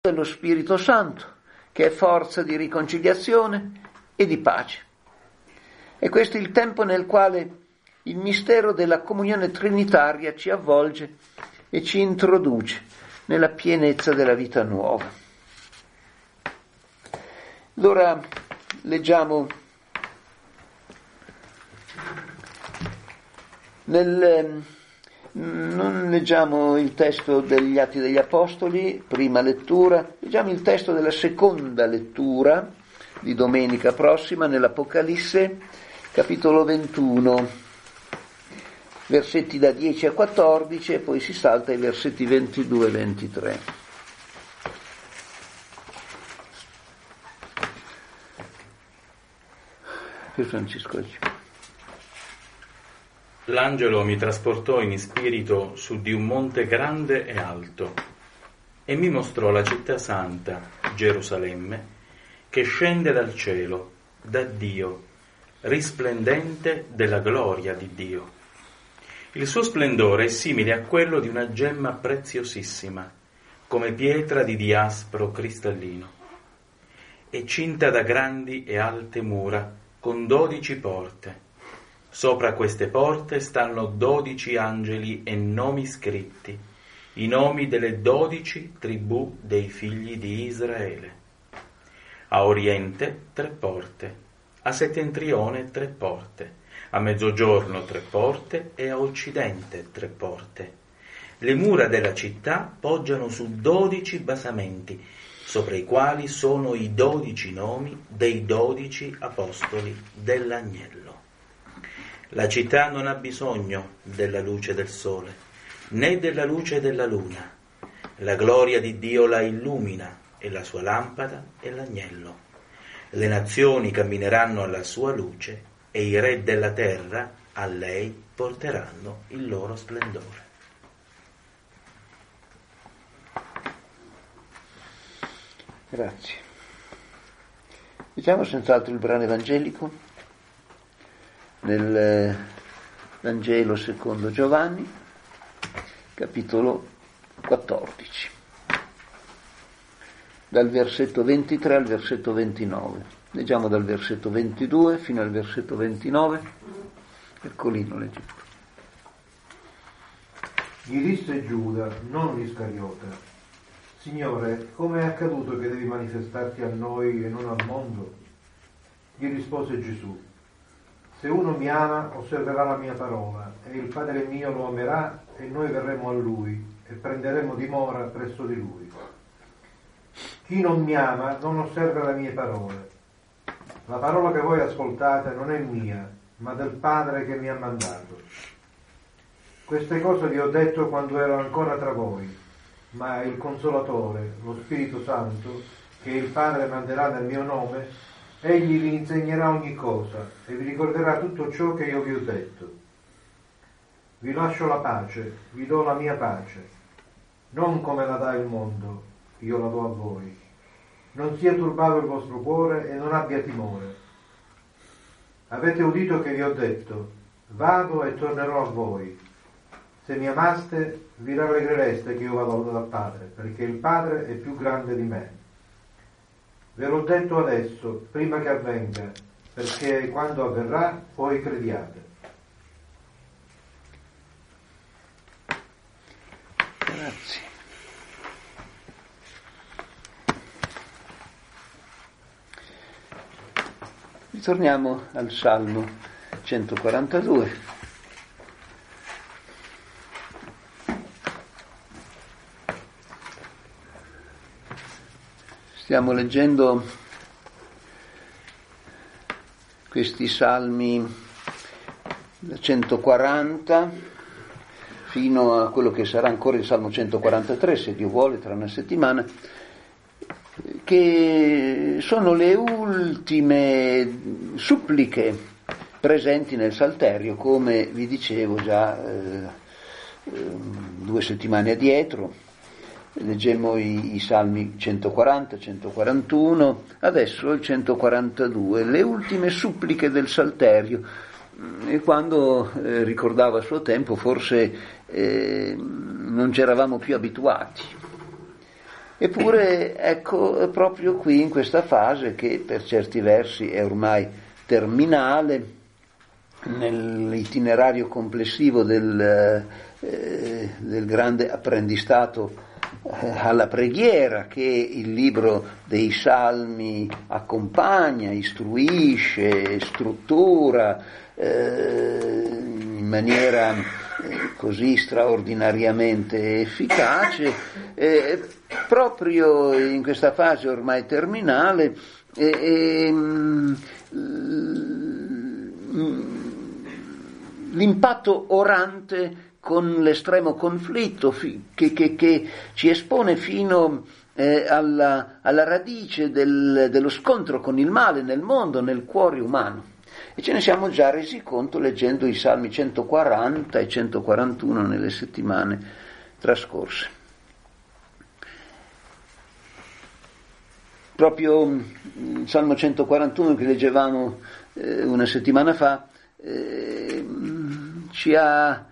dello Spirito Santo, che è forza di riconciliazione e di pace. E questo è il tempo nel quale il mistero della comunione trinitaria ci avvolge e ci introduce nella pienezza della vita nuova. Allora leggiamo non leggiamo il testo degli Atti degli Apostoli, prima lettura, leggiamo il testo della seconda lettura di domenica prossima nell'Apocalisse, capitolo 21, versetti da 10 a 14 e poi si salta ai versetti 22 e 23. Per Francesco. L'angelo mi trasportò in spirito su di un monte grande e alto e mi mostrò la città santa, Gerusalemme, che scende dal cielo, da Dio, risplendente della gloria di Dio. Il suo splendore è simile a quello di una gemma preziosissima, come pietra di diaspro cristallino. È cinta da grandi e alte mura, con 12 porte. Sopra queste porte stanno 12 angeli e nomi scritti, i nomi delle 12 tribù dei figli di Israele. A oriente 3 porte, a settentrione 3 porte, a mezzogiorno 3 porte e a occidente 3 porte. Le mura della città poggiano su 12 basamenti, sopra i quali sono i 12 nomi dei 12 apostoli dell'agnello. La città non ha bisogno della luce del sole, né della luce della luna. La gloria di Dio la illumina e la sua lampada è l'agnello. Le nazioni cammineranno alla sua luce e i re della terra a lei porteranno il loro splendore. Grazie. Diciamo senz'altro il brano evangelico nel Vangelo secondo Giovanni, capitolo 14, dal versetto 23 al versetto 29. Leggiamo dal versetto 22 fino al versetto 29. Ercolino legge. Gli disse Giuda, non Iscariota: Signore, come è accaduto che devi manifestarti a noi e non al mondo? Gli rispose Gesù: se uno mi ama, osserverà la mia parola, e il Padre mio lo amerà, e noi verremo a lui, e prenderemo dimora presso di lui. Chi non mi ama non osserva le mie parole. La parola che voi ascoltate non è mia, ma del Padre che mi ha mandato. Queste cose vi ho detto quando ero ancora tra voi, ma il Consolatore, lo Spirito Santo, che il Padre manderà nel mio nome, egli vi insegnerà ogni cosa e vi ricorderà tutto ciò che io vi ho detto. Vi lascio la pace, vi do la mia pace. Non come la dà il mondo, io la do a voi. Non sia turbato il vostro cuore e non abbia timore. Avete udito che vi ho detto: vado e tornerò a voi. Se mi amaste, vi rallegrereste che io vado dal Padre, perché il Padre è più grande di me. Ve l'ho detto adesso, prima che avvenga, perché quando avverrà voi crediate. Grazie. Ritorniamo al Salmo 142. Stiamo leggendo questi salmi da 140 fino a quello che sarà ancora il Salmo 143, se Dio vuole, tra una settimana, che sono le ultime suppliche presenti nel Salterio, come vi dicevo già 2 settimane addietro. Leggemmo i salmi 140, 141, adesso il 142, le ultime suppliche del Salterio. E quando ricordavo a suo tempo forse non ci eravamo più abituati Eppure, ecco, proprio qui in questa fase, che per certi versi è ormai terminale, nell'itinerario complessivo del grande apprendistato alla preghiera, che il libro dei Salmi accompagna, istruisce, struttura in maniera così straordinariamente efficace, proprio in questa fase ormai terminale l'impatto orante con l'estremo conflitto che ci espone fino alla radice dello scontro con il male nel mondo, nel cuore umano. E ce ne siamo già resi conto leggendo i Salmi 140 e 141 nelle settimane trascorse. Proprio il Salmo 141 che leggevamo una settimana fa ci ha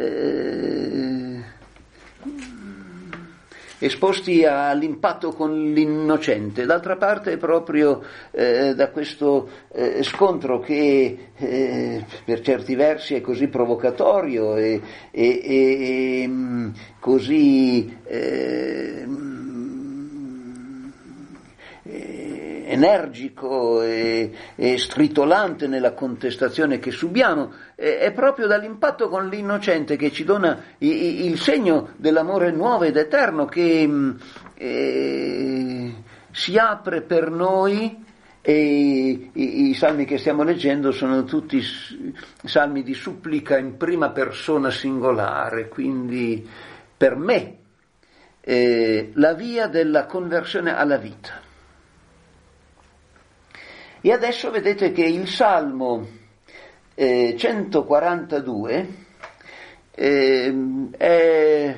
esposti all'impatto con l'innocente. D'altra parte, proprio da questo scontro che per certi versi è così provocatorio e così energico e stritolante nella contestazione che subiamo, è proprio dall'impatto con l'innocente che ci dona il segno dell'amore nuovo ed eterno che si apre per noi. E i salmi che stiamo leggendo sono tutti salmi di supplica in prima persona singolare, quindi per me la via della conversione alla vita. E adesso vedete che il Salmo 142 è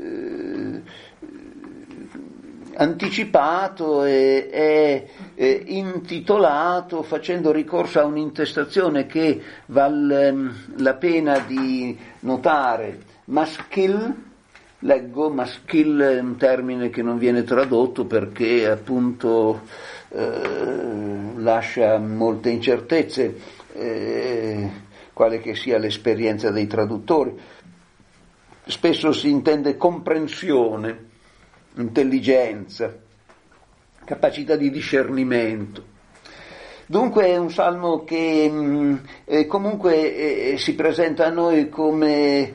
anticipato e è intitolato facendo ricorso a un'intestazione che vale la pena di notare. Maschil, leggo, maschil è un termine che non viene tradotto perché appunto lascia molte incertezze, quale che sia l'esperienza dei traduttori. Spesso si intende comprensione, intelligenza, capacità di discernimento. Dunque è un salmo che comunque si presenta a noi come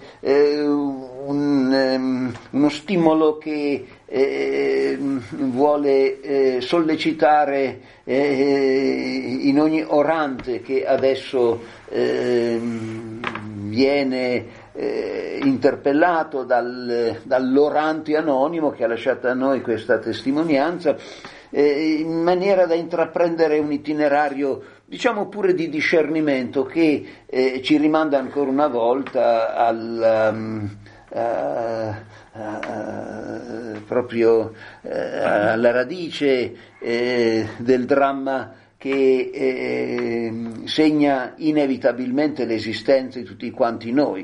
uno stimolo che vuole sollecitare in ogni orante che adesso viene interpellato dall'orante anonimo che ha lasciato a noi questa testimonianza, in maniera da intraprendere un itinerario, diciamo pure di discernimento, che ci rimanda ancora una volta proprio alla radice del dramma che segna inevitabilmente l'esistenza di tutti quanti noi.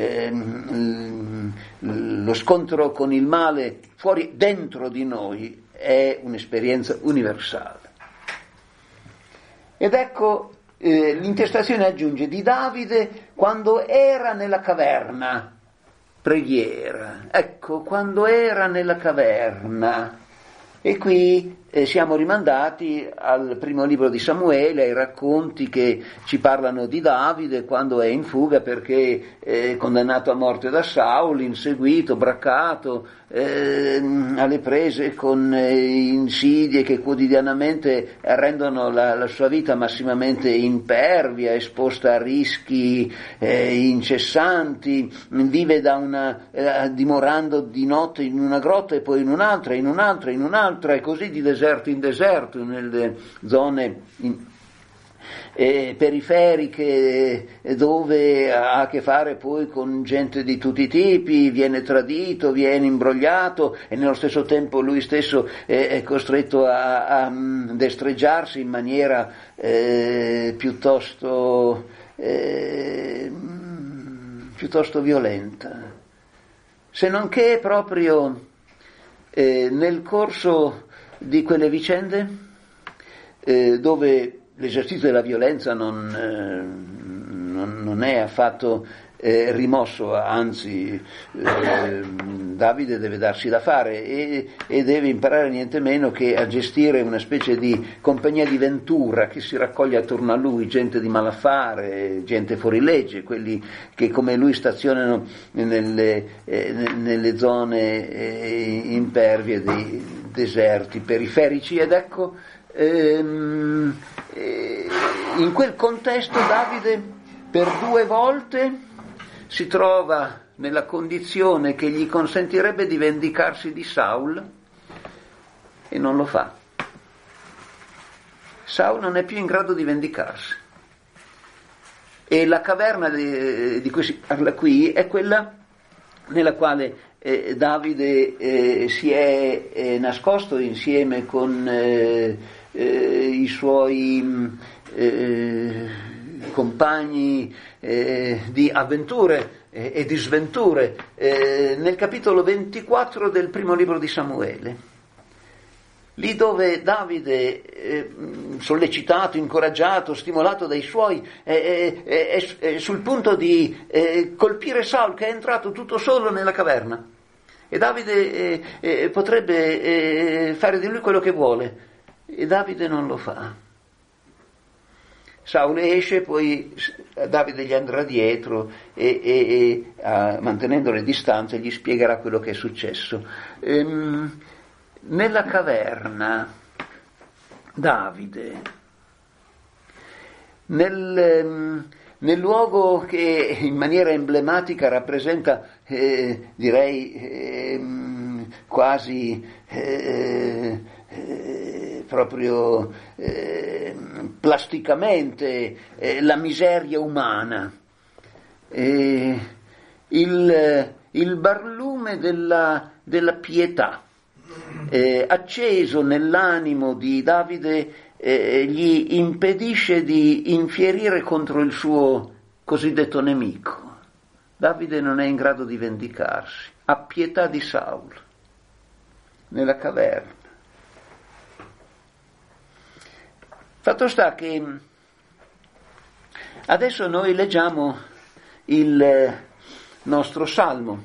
Lo scontro con il male fuori, dentro di noi, è un'esperienza universale. Ed ecco, l'intestazione aggiunge di Davide quando era nella caverna, preghiera, ecco, quando era nella caverna. E qui siamo rimandati al primo libro di Samuele, ai racconti che ci parlano di Davide quando è in fuga perché è condannato a morte da Saul, inseguito, braccato, alle prese con insidie che quotidianamente rendono la sua vita massimamente impervia, esposta a rischi incessanti, vive dimorando di notte in una grotta e poi in un'altra, e così di deserto in deserto, nelle zone periferiche dove ha a che fare poi con gente di tutti i tipi, viene tradito, viene imbrogliato e nello stesso tempo lui stesso è costretto a destreggiarsi in maniera piuttosto violenta. Se non che proprio nel corso di quelle vicende, dove l'esercizio della violenza non è affatto rimosso, anzi Davide deve darsi da fare e deve imparare niente meno che a gestire una specie di compagnia di ventura che si raccoglie attorno a lui, gente di malaffare, gente fuorilegge, quelli che come lui stazionano nelle zone impervie dei deserti periferici. Ed ecco, in quel contesto Davide per 2 volte si trova nella condizione che gli consentirebbe di vendicarsi di Saul e non lo fa. Saul non è più in grado di vendicarsi. E la caverna di cui si parla qui è quella nella quale Davide si è nascosto insieme con i suoi compagni di avventure e di sventure, nel capitolo 24 del primo libro di Samuele, lì dove Davide, sollecitato, incoraggiato, stimolato dai suoi, è sul punto di colpire Saul, che è entrato tutto solo nella caverna, e Davide potrebbe fare di lui quello che vuole, e Davide non lo fa. Saul esce, poi Davide gli andrà dietro e mantenendo le distanze gli spiegherà quello che è successo. Nella caverna Davide, nel luogo che in maniera emblematica rappresenta, direi quasi proprio plasticamente la miseria umana, il barlume della pietà acceso nell'animo di Davide gli impedisce di infierire contro il suo cosiddetto nemico. Davide non è in grado di vendicarsi, ha pietà di Saul nella caverna. Fatto sta che adesso noi leggiamo il nostro salmo,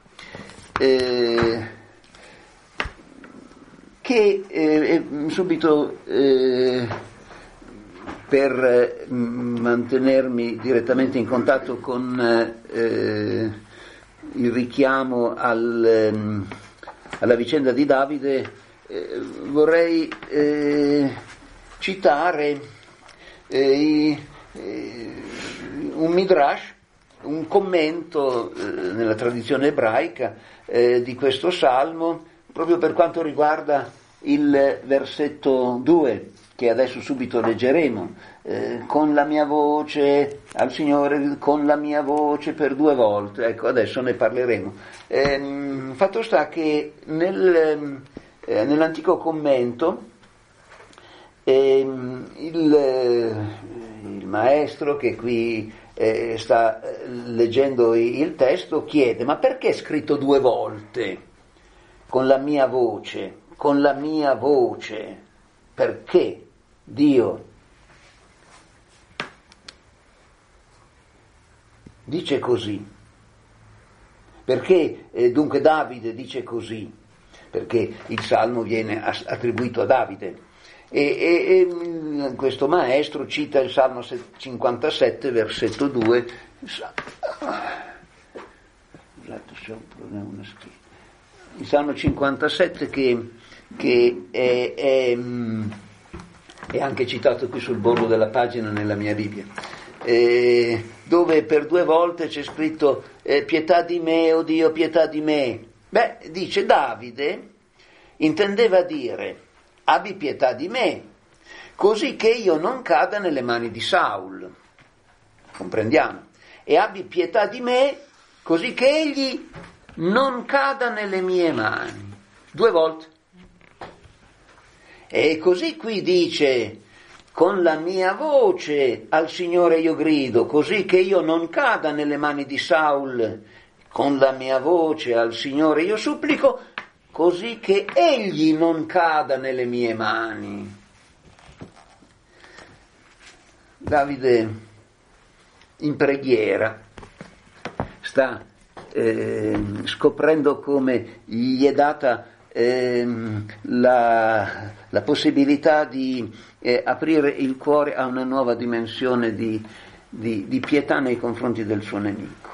che subito, per mantenermi direttamente in contatto con il richiamo alla vicenda di Davide, vorrei citare un midrash, un commento nella tradizione ebraica di questo salmo, proprio per quanto riguarda il versetto 2, che adesso subito leggeremo, con la mia voce al Signore, con la mia voce per 2 volte. Ecco, adesso ne parleremo. Fatto sta che nell'antico commento il maestro che qui sta leggendo il testo chiede: ma perché è scritto 2 volte con la mia voce, con la mia voce? Perché Dio dice così? Perché dunque Davide dice così? Perché il salmo viene attribuito a Davide. E questo maestro cita il Salmo 57, versetto 2. Il Salmo 57 che è anche citato qui sul bordo della pagina nella mia Bibbia, dove per 2 volte c'è scritto pietà di me, o Dio, pietà di me. Beh, dice Davide, intendeva dire: abbi pietà di me, così che io non cada nelle mani di Saul. Comprendiamo? E abbi pietà di me, così che egli non cada nelle mie mani. 2 volte. E così qui dice: con la mia voce al Signore io grido, così che io non cada nelle mani di Saul. Con la mia voce al Signore io supplico, così che egli non cada nelle mie mani. Davide in preghiera sta scoprendo come gli è data la possibilità di aprire il cuore a una nuova dimensione di pietà nei confronti del suo nemico.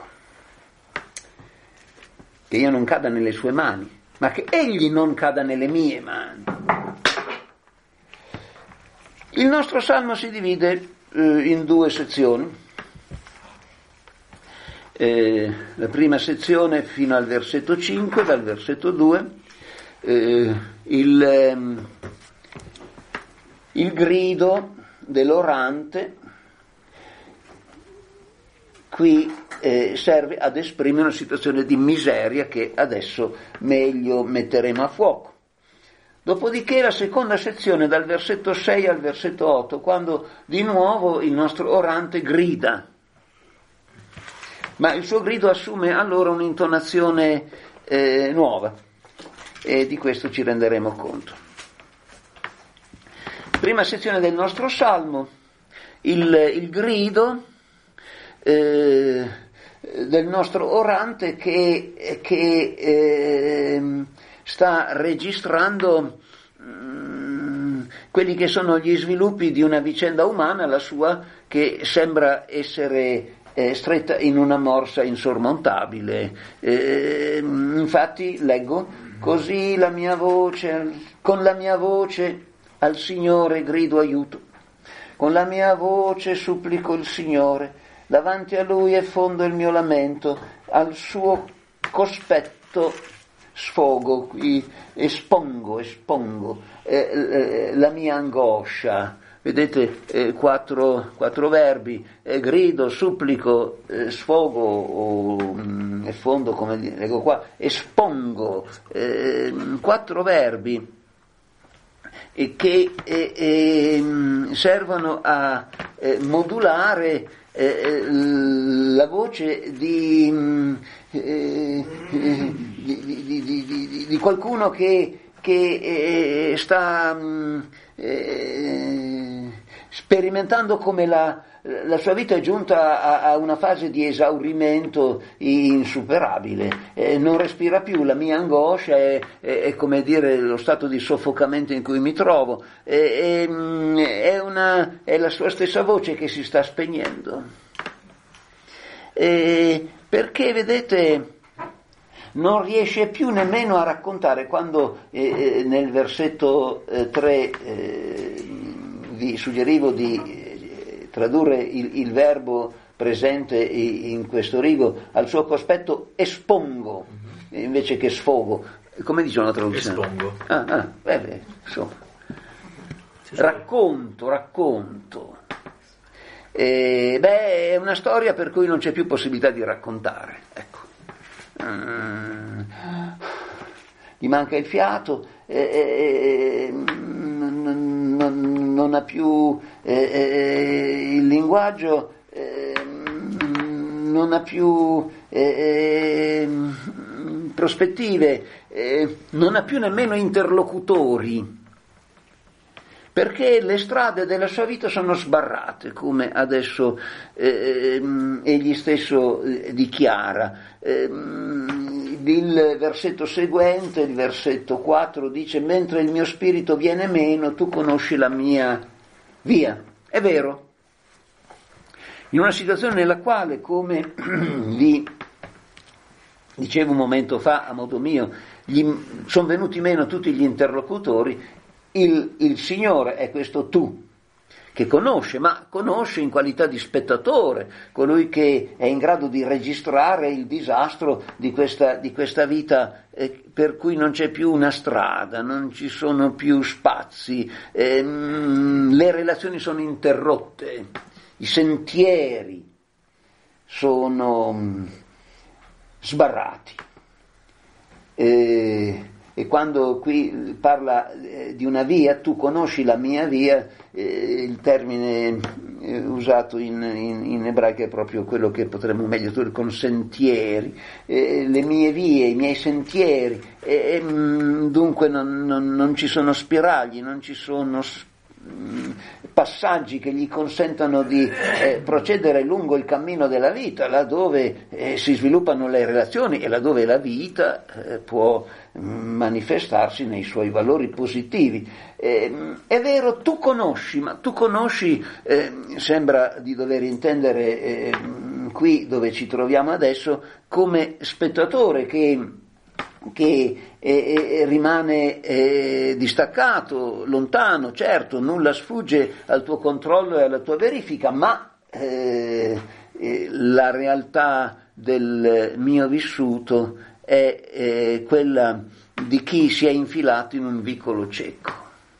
Che io non cada nelle sue mani, ma che egli non cada nelle mie mani. Il nostro salmo si divide in due sezioni. La prima sezione fino al versetto 5, dal versetto 2, il grido dell'orante qui serve ad esprimere una situazione di miseria che adesso meglio metteremo a fuoco. Dopodiché la seconda sezione dal versetto 6 al versetto 8, quando di nuovo il nostro orante grida, ma il suo grido assume allora un'intonazione nuova, e di questo ci renderemo conto. Prima sezione del nostro salmo, il grido del nostro orante che sta registrando quelli che sono gli sviluppi di una vicenda umana, la sua, che sembra essere stretta in una morsa insormontabile. Infatti leggo: così con la mia voce al Signore grido aiuto, con la mia voce supplico il Signore, davanti a Lui effondo il mio lamento, al suo cospetto sfogo, espongo la mia angoscia. Vedete, quattro verbi: grido, supplico, sfogo, effondo, come leggo qua, espongo, 4 verbi che servono a modulare la voce di qualcuno che sta sperimentando come la sua vita è giunta a una fase di esaurimento insuperabile, non respira più. La mia angoscia è come dire lo stato di soffocamento in cui mi trovo, è la sua stessa voce che si sta spegnendo, perché vedete non riesce più nemmeno a raccontare, quando nel versetto 3 vi suggerivo di tradurre il verbo presente in questo rigo, al suo cospetto espongo invece che sfogo. Come dice una traduzione? Espongo. Insomma. Racconto. È una storia per cui non c'è più possibilità di raccontare, ecco. Gli manca il fiato, non ha più il linguaggio, non ha più prospettive, non ha più nemmeno interlocutori, perché le strade della sua vita sono sbarrate, come adesso egli stesso dichiara. Il versetto seguente, il versetto 4, dice: mentre il mio spirito viene meno, tu conosci la mia via. È vero, in una situazione nella quale, come vi dicevo un momento fa a modo mio, sono venuti meno tutti gli interlocutori, il Signore è questo tu, che conosce, ma conosce in qualità di spettatore, colui che è in grado di registrare il disastro di questa vita per cui non c'è più una strada, non ci sono più spazi, le relazioni sono interrotte, i sentieri sono sbarrati. E quando qui parla di una via, tu conosci la mia via, il termine usato in ebraico è proprio quello che potremmo meglio tradurre con sentieri, le mie vie, i miei sentieri, dunque non ci sono spiragli, non ci sono passaggi che gli consentano di procedere lungo il cammino della vita, laddove si sviluppano le relazioni e laddove la vita può manifestarsi nei suoi valori positivi. È vero, tu conosci, sembra di dover intendere qui dove ci troviamo adesso come spettatore che rimane distaccato, lontano, certo, nulla sfugge al tuo controllo e alla tua verifica, ma la realtà del mio vissuto è quella di chi si è infilato in un vicolo cieco.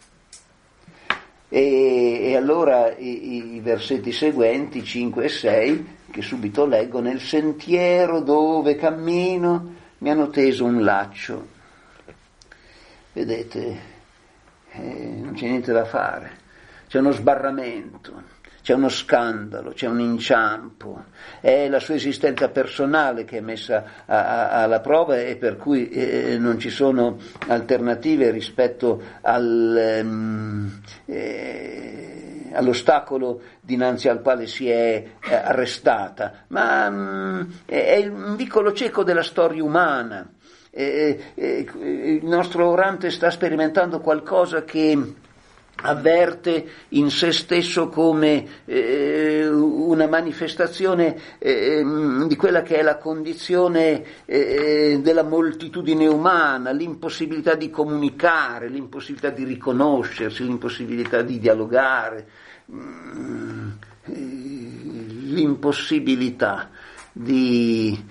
E allora i versetti seguenti, 5 e 6, che subito leggo: nel sentiero dove cammino mi hanno teso un laccio. Vedete, non c'è niente da fare, c'è uno sbarramento, c'è uno scandalo, c'è un inciampo, è la sua esistenza personale che è messa alla prova e per cui non ci sono alternative rispetto all'ostacolo dinanzi al quale si è arrestata, ma è un vicolo cieco della storia umana. Il nostro orante sta sperimentando qualcosa che avverte in se stesso come una manifestazione di quella che è la condizione della moltitudine umana, l'impossibilità di comunicare, l'impossibilità di riconoscersi, l'impossibilità di dialogare, l'impossibilità di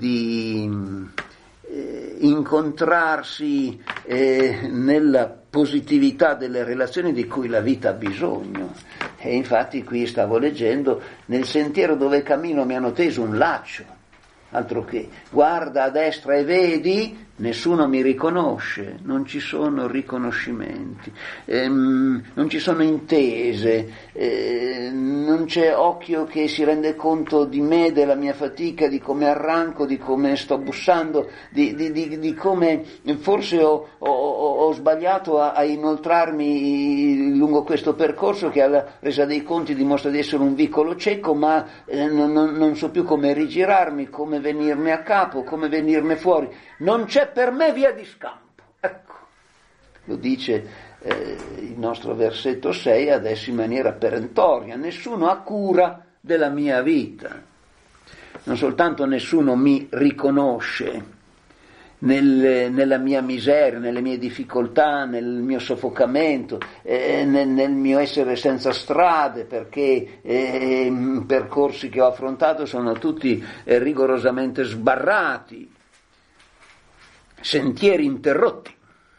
incontrarsi nella positività delle relazioni di cui la vita ha bisogno. E infatti qui stavo leggendo: nel sentiero dove cammino mi hanno teso un laccio, altro che guarda a destra e vedi, nessuno mi riconosce, non ci sono riconoscimenti, non ci sono intese, non c'è occhio che si rende conto di me, della mia fatica, di come arranco, di come sto bussando, di come forse ho sbagliato a inoltrarmi lungo questo percorso che alla resa dei conti dimostra di essere un vicolo cieco, ma non so più come rigirarmi, come venirne a capo, come venirne fuori. Non c'è per me via di scampo. Ecco, lo dice il nostro versetto 6 adesso in maniera perentoria: nessuno ha cura della mia vita. Non soltanto nessuno mi riconosce nella mia miseria, nelle mie difficoltà, nel mio soffocamento, nel mio essere senza strade, perché i percorsi che ho affrontato sono tutti rigorosamente sbarrati, sentieri interrotti.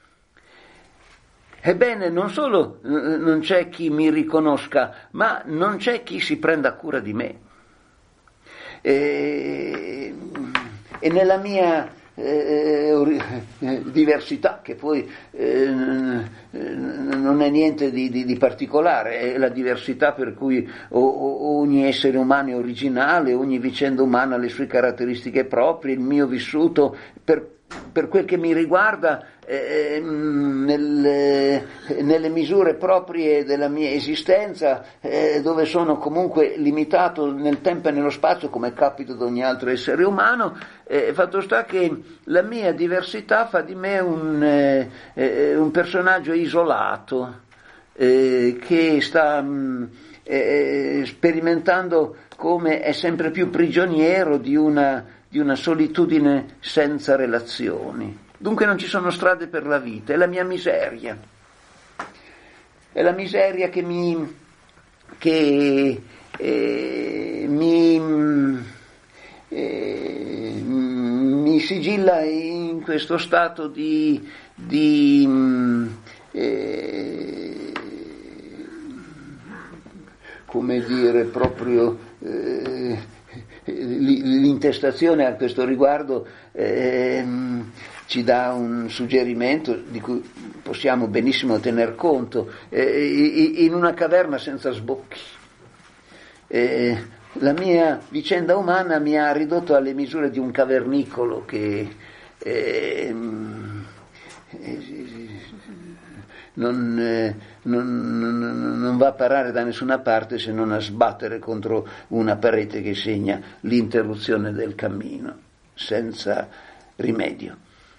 Ebbene, non solo non c'è chi mi riconosca, ma non c'è chi si prenda cura di me. E nella mia diversità, che poi non è niente di particolare, è la diversità per cui ogni essere umano è originale, ogni vicenda umana ha le sue caratteristiche proprie. Il mio vissuto, per quel che mi riguarda, nelle misure proprie della mia esistenza, dove sono comunque limitato nel tempo e nello spazio, come capita ad ogni altro essere umano, fatto sta che la mia diversità fa di me un personaggio isolato, che sta sperimentando come è sempre più prigioniero di una solitudine senza relazioni. Dunque non ci sono strade per la vita, è la mia miseria. È la miseria che mi sigilla in questo stato di come dire, proprio l'intestazione a questo riguardo ci dà un suggerimento di cui possiamo benissimo tener conto: in una caverna senza sbocchi, la mia vicenda umana mi ha ridotto alle misure di un cavernicolo che non va a parare da nessuna parte se non a sbattere contro una parete che segna l'interruzione del cammino, senza rimedio.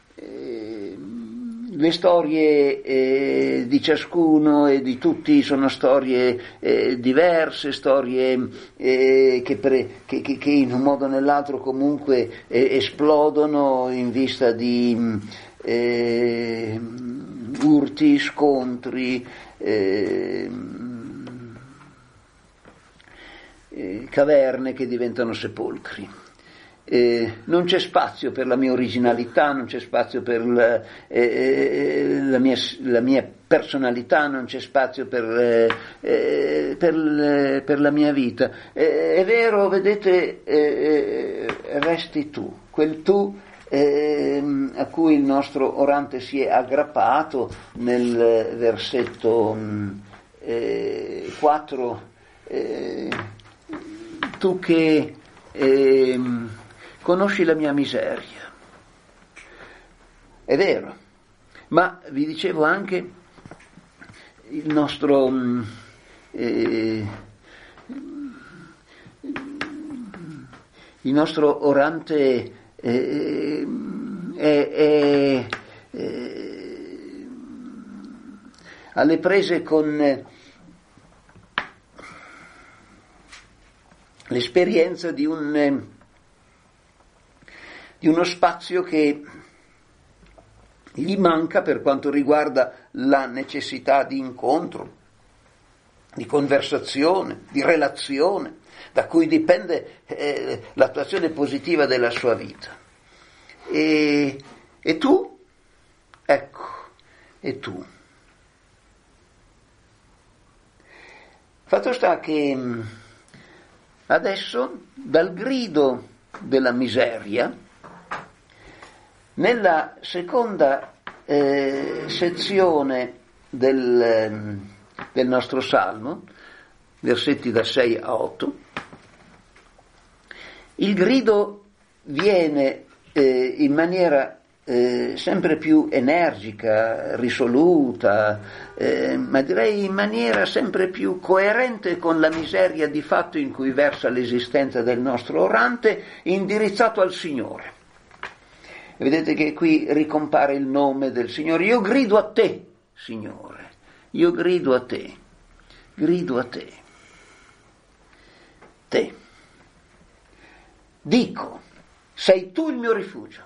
Le storie di ciascuno e di tutti sono storie diverse, storie che in un modo o nell'altro comunque esplodono in vista di urti, scontri, caverne che diventano sepolcri. Non c'è spazio per la mia originalità, non c'è spazio per la mia personalità, non c'è spazio per la mia vita. È vero, vedete, resti tu, quel tu a cui il nostro orante si è aggrappato nel versetto 4, tu che conosci la mia miseria. È vero, ma vi dicevo anche il nostro orante è alle prese con l'esperienza di uno spazio che gli manca per quanto riguarda la necessità di incontro, di conversazione, di relazione, da cui dipende l'attuazione positiva della sua vita. E tu? Ecco, e tu? Fatto sta che adesso, dal grido della miseria, nella seconda sezione del nostro salmo, versetti da 6 a 8, il grido viene in maniera sempre più energica, risoluta, ma direi in maniera sempre più coerente con la miseria di fatto in cui versa l'esistenza del nostro orante, indirizzato al Signore. Vedete che qui ricompare il nome del Signore. Io grido a te, Signore, io grido a te, grido a te. Te. Dico, sei tu il mio rifugio.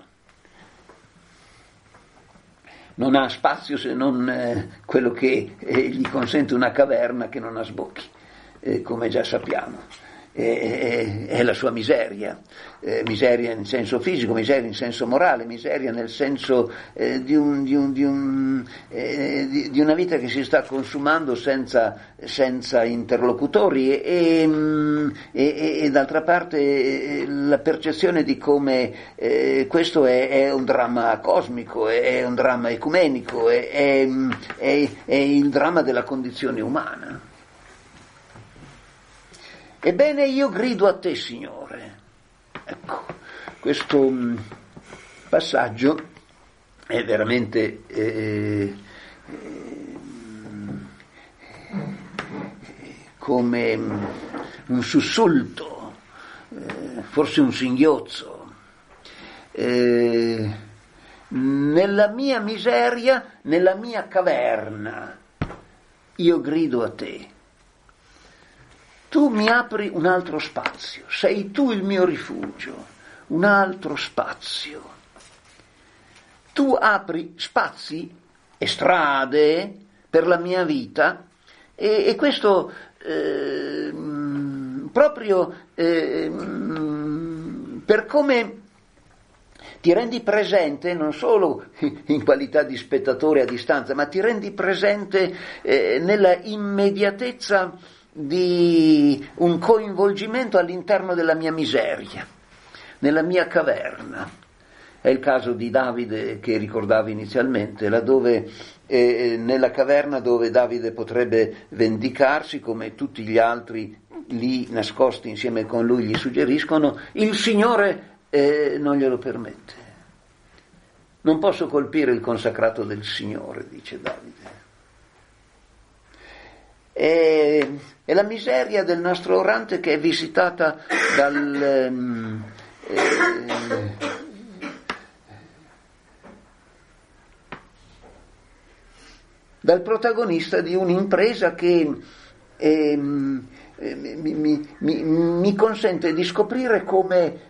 Non ha spazio se non quello che gli consente una caverna che non ha sbocchi, come già sappiamo. È la sua miseria, miseria in senso fisico, miseria in senso morale, miseria nel senso di una vita che si sta consumando senza interlocutori e d'altra parte la percezione di come questo è un dramma cosmico, è un dramma ecumenico, è il dramma della condizione umana. Ebbene, io grido a te, Signore. Ecco, questo passaggio è veramente come un sussulto, forse un singhiozzo. Nella mia miseria, nella mia caverna, io grido a te. Tu mi apri un altro spazio, sei tu il mio rifugio, un altro spazio. Tu apri spazi e strade per la mia vita e questo proprio per come ti rendi presente non solo in qualità di spettatore a distanza, ma ti rendi presente nella immediatezza di un coinvolgimento all'interno della mia miseria, nella mia caverna. È il caso di Davide che ricordavi inizialmente, laddove nella caverna dove Davide potrebbe vendicarsi come tutti gli altri lì nascosti insieme con lui gli suggeriscono: il Signore non glielo permette. Non posso colpire il consacrato del Signore, dice Davide. È la miseria del nostro orante che è visitata dal protagonista di un'impresa che mi consente di scoprire come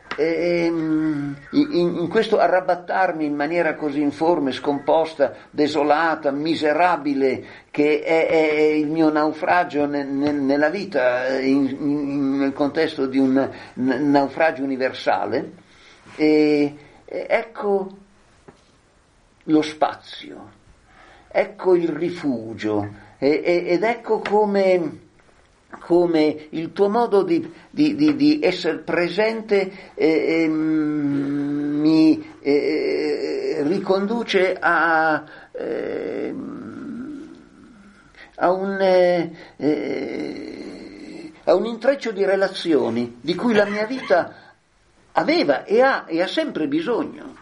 in questo arrabattarmi in maniera così informe, scomposta, desolata, miserabile, che è il mio naufragio nella vita, nel contesto di un naufragio universale, ecco lo spazio, ecco il rifugio, ed ecco come il tuo modo di essere presente mi riconduce a un intreccio di relazioni di cui la mia vita aveva e ha sempre bisogno.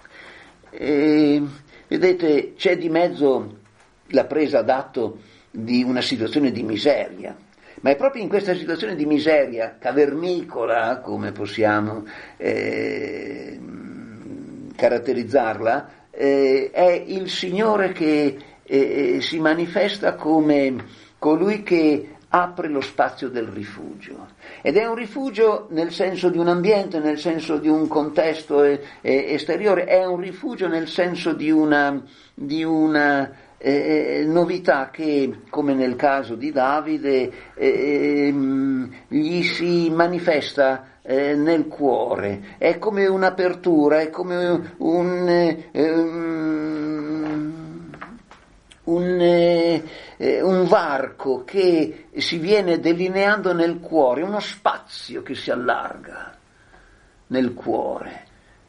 Vedete, c'è di mezzo la presa d'atto di una situazione di miseria. Ma è proprio in questa situazione di miseria cavernicola, come possiamo caratterizzarla, è il Signore che si manifesta come colui che apre lo spazio del rifugio. Ed è un rifugio nel senso di un ambiente, nel senso di un contesto esteriore, è un rifugio nel senso di una novità che, come nel caso di Davide, gli si manifesta nel cuore. È come un'apertura, è come un varco che si viene delineando nel cuore, uno spazio che si allarga nel cuore.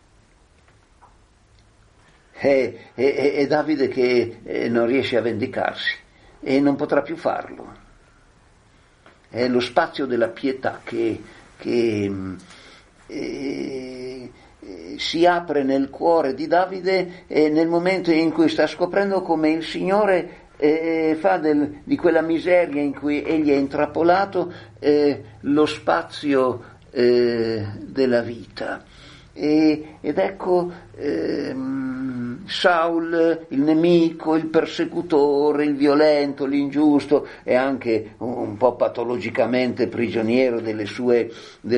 È Davide che non riesce a vendicarsi e non potrà più farlo. È lo spazio della pietà che si apre nel cuore di Davide nel momento in cui sta scoprendo come il Signore fa di quella miseria in cui egli è intrappolato lo spazio della vita. Ed ecco Saul, il nemico, il persecutore, il violento, l'ingiusto, e anche un po' patologicamente prigioniero delle sue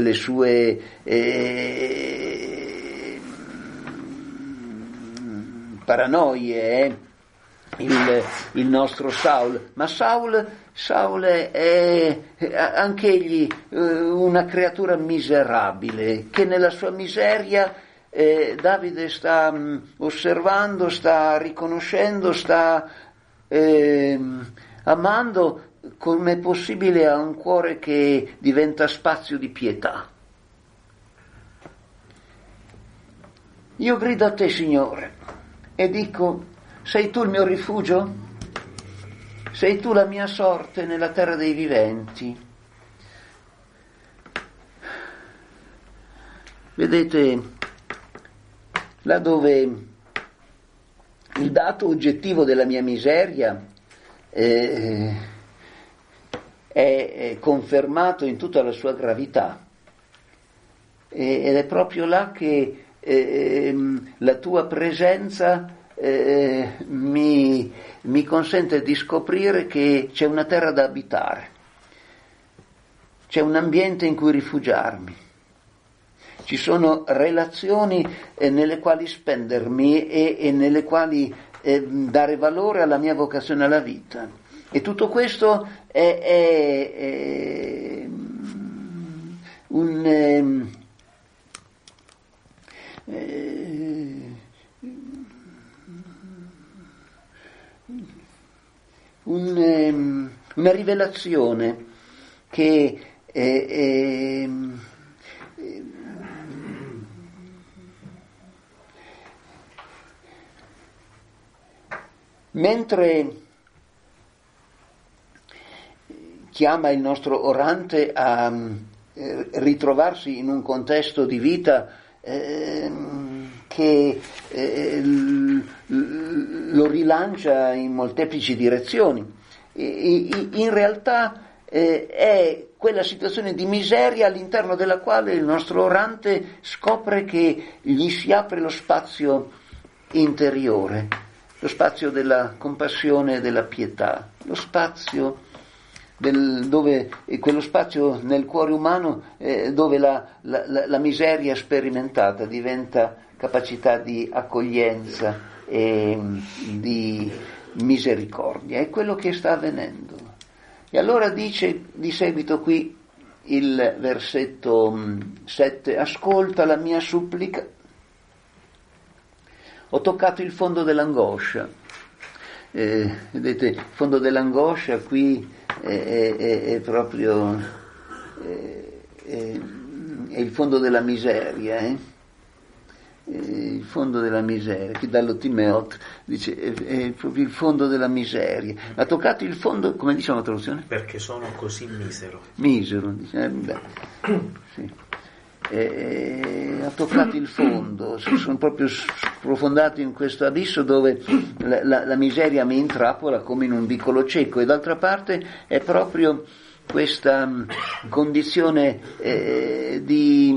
paranoie, il nostro Saul. Ma Saul è anch'egli una creatura miserabile che nella sua miseria Davide sta osservando, sta riconoscendo, sta amando come è possibile a un cuore che diventa spazio di pietà. Io grido a te, Signore, e dico: sei tu il mio rifugio? Sei tu la mia sorte nella terra dei viventi? Vedete, là dove il dato oggettivo della mia miseria è confermato in tutta la sua gravità, ed è proprio là che la tua presenza mi consente di scoprire che c'è una terra da abitare, c'è un ambiente in cui rifugiarmi, ci sono relazioni nelle quali spendermi e nelle quali dare valore alla mia vocazione alla vita. E tutto questo è una rivelazione che mentre chiama il nostro orante a ritrovarsi in un contesto di vita che lo rilancia in molteplici direzioni. In realtà è quella situazione di miseria all'interno della quale il nostro orante scopre che gli si apre lo spazio interiore, lo spazio della compassione e della pietà, lo spazio dove quello spazio nel cuore umano dove la miseria sperimentata diventa capacità di accoglienza e di misericordia. È quello che sta avvenendo. E allora dice di seguito qui il versetto 7: ascolta la mia supplica. Ho toccato il fondo dell'angoscia. Vedete, il fondo dell'angoscia qui è proprio è il fondo della miseria, il fondo della miseria, qui dallo Timeot dice è proprio il fondo della miseria. Ha toccato il fondo, come dice la traduzione? Perché sono così misero. Misero, dice, sì. Ha toccato il fondo, si sono proprio sprofondato in questo abisso dove la miseria mi intrappola come in un vicolo cieco, e d'altra parte è proprio questa condizione di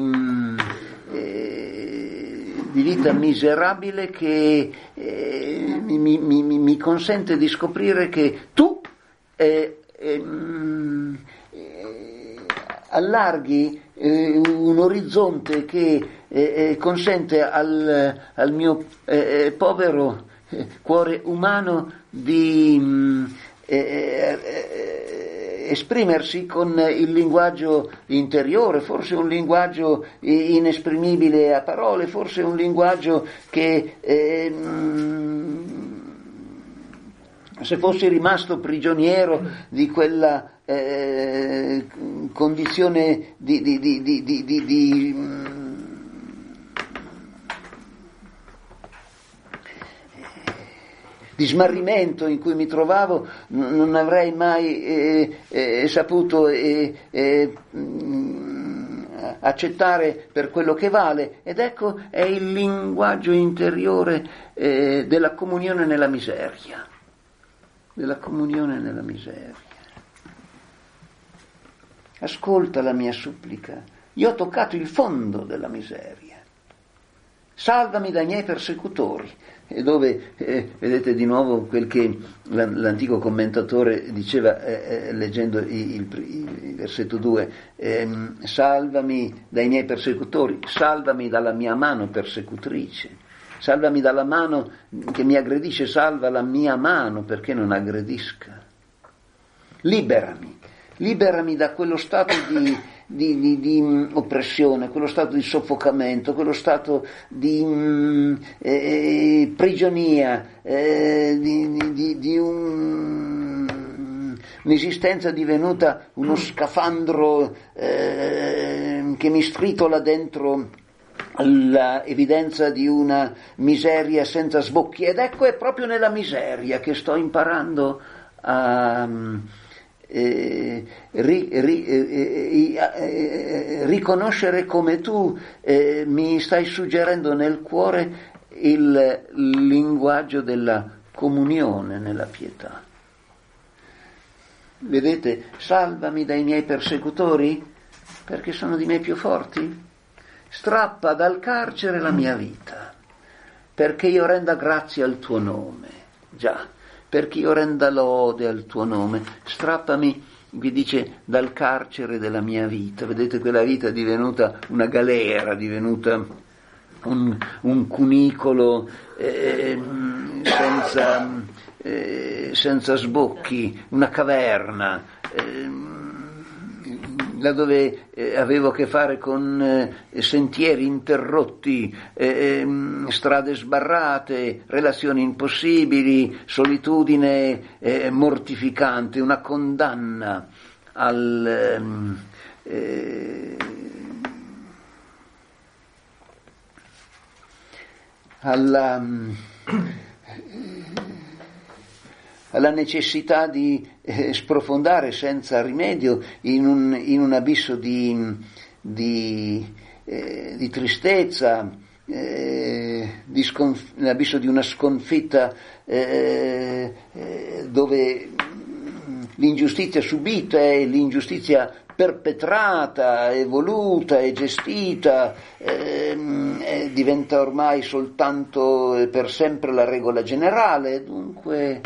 vita miserabile che mi consente di scoprire che tu allarghi un orizzonte che consente al mio povero cuore umano di esprimersi con il linguaggio interiore, forse un linguaggio inesprimibile a parole, forse un linguaggio che se fossi rimasto prigioniero di quella condizione di smarrimento in cui mi trovavo, non avrei mai saputo accettare per quello che vale. Ed ecco, è il linguaggio interiore della comunione nella miseria, della comunione nella miseria. Ascolta la mia supplica, io ho toccato il fondo della miseria, salvami dai miei persecutori. E dove vedete di nuovo quel che l'antico commentatore diceva leggendo il versetto 2, salvami dai miei persecutori, salvami dalla mia mano persecutrice, salvami dalla mano che mi aggredisce, salva la mia mano perché non aggredisca. Liberami da quello stato di oppressione, quello stato di soffocamento, quello stato di prigionia, di un'esistenza divenuta uno scafandro che mi stritola dentro l'evidenza di una miseria senza sbocchi. Ed ecco, è proprio nella miseria che sto imparando a riconoscere come tu mi stai suggerendo nel cuore il linguaggio della comunione nella pietà. Vedete, salvami dai miei persecutori perché sono di me più forti, strappa dal carcere la mia vita perché io renda grazie al tuo nome, già, perché io renda lode al tuo nome. Strappami, vi dice, dal carcere della mia vita. Vedete, quella vita è divenuta una galera, divenuta un cunicolo senza sbocchi, una caverna, là dove avevo a che fare con sentieri interrotti, strade sbarrate, relazioni impossibili, solitudine mortificante, una condanna alla necessità di sprofondare senza rimedio in un abisso di tristezza, l'abisso di una sconfitta dove l'ingiustizia subita e l'ingiustizia perpetrata e voluta e gestita diventa ormai soltanto e per sempre la regola generale. Dunque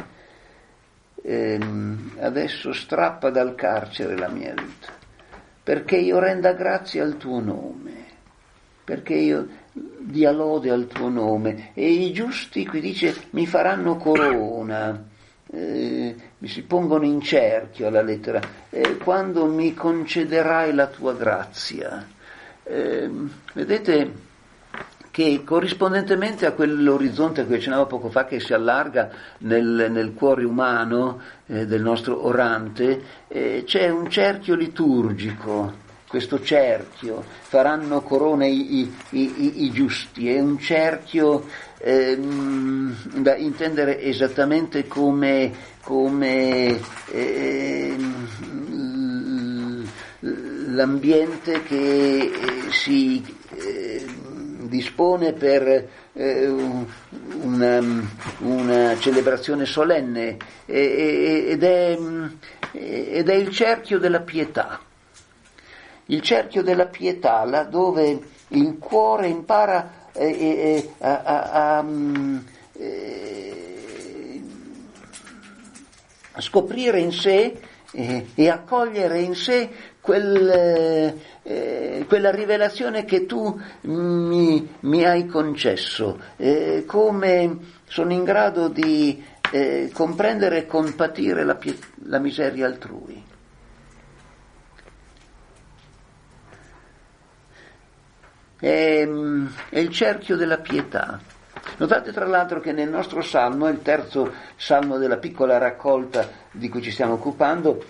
adesso strappa dal carcere la mia vita, perché io renda grazie al tuo nome, perché io dia lode al tuo nome, e i giusti, qui dice, mi faranno corona, mi si pongono in cerchio alla lettera, quando mi concederai la tua grazia. Vedete che corrispondentemente a quell'orizzonte a cui accennavo poco fa, che si allarga nel cuore umano del nostro orante, c'è un cerchio liturgico. Questo cerchio, faranno corona i giusti, è un cerchio da intendere esattamente come l'ambiente che si dispone per una celebrazione solenne, ed è il cerchio della pietà. Il cerchio della pietà, là dove il cuore impara a scoprire in sé e accogliere in sé quella rivelazione che tu mi hai concesso, come sono in grado di comprendere e compatire la miseria altrui. È il cerchio della pietà. Notate tra l'altro che nel nostro salmo, il terzo salmo della piccola raccolta di cui ci stiamo occupando,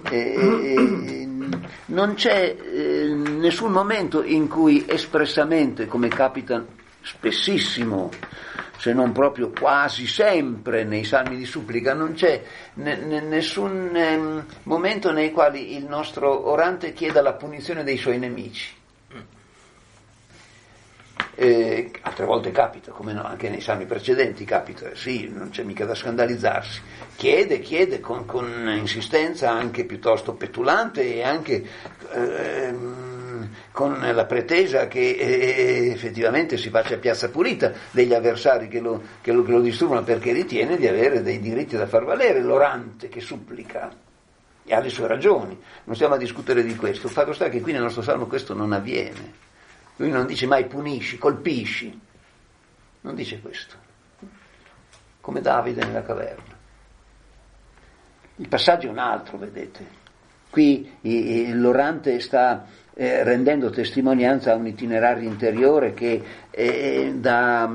non c'è nessun momento in cui espressamente, come capita spessissimo, se non proprio quasi sempre nei salmi di supplica, non c'è nessun momento nei quali il nostro orante chieda la punizione dei suoi nemici. Altre volte capita, come no, anche nei salmi precedenti capita, sì, non c'è mica da scandalizzarsi, chiede con insistenza anche piuttosto petulante e anche con la pretesa che effettivamente si faccia piazza pulita degli avversari che lo disturbano, perché ritiene di avere dei diritti da far valere, l'orante che supplica e ha le sue ragioni. Non stiamo a discutere di questo, il fatto sta che qui nel nostro salmo questo non avviene. Lui non dice mai punisci, colpisci, non dice questo, come Davide nella caverna. Il passaggio è un altro, vedete. Qui l'orante sta rendendo testimonianza a un itinerario interiore che dà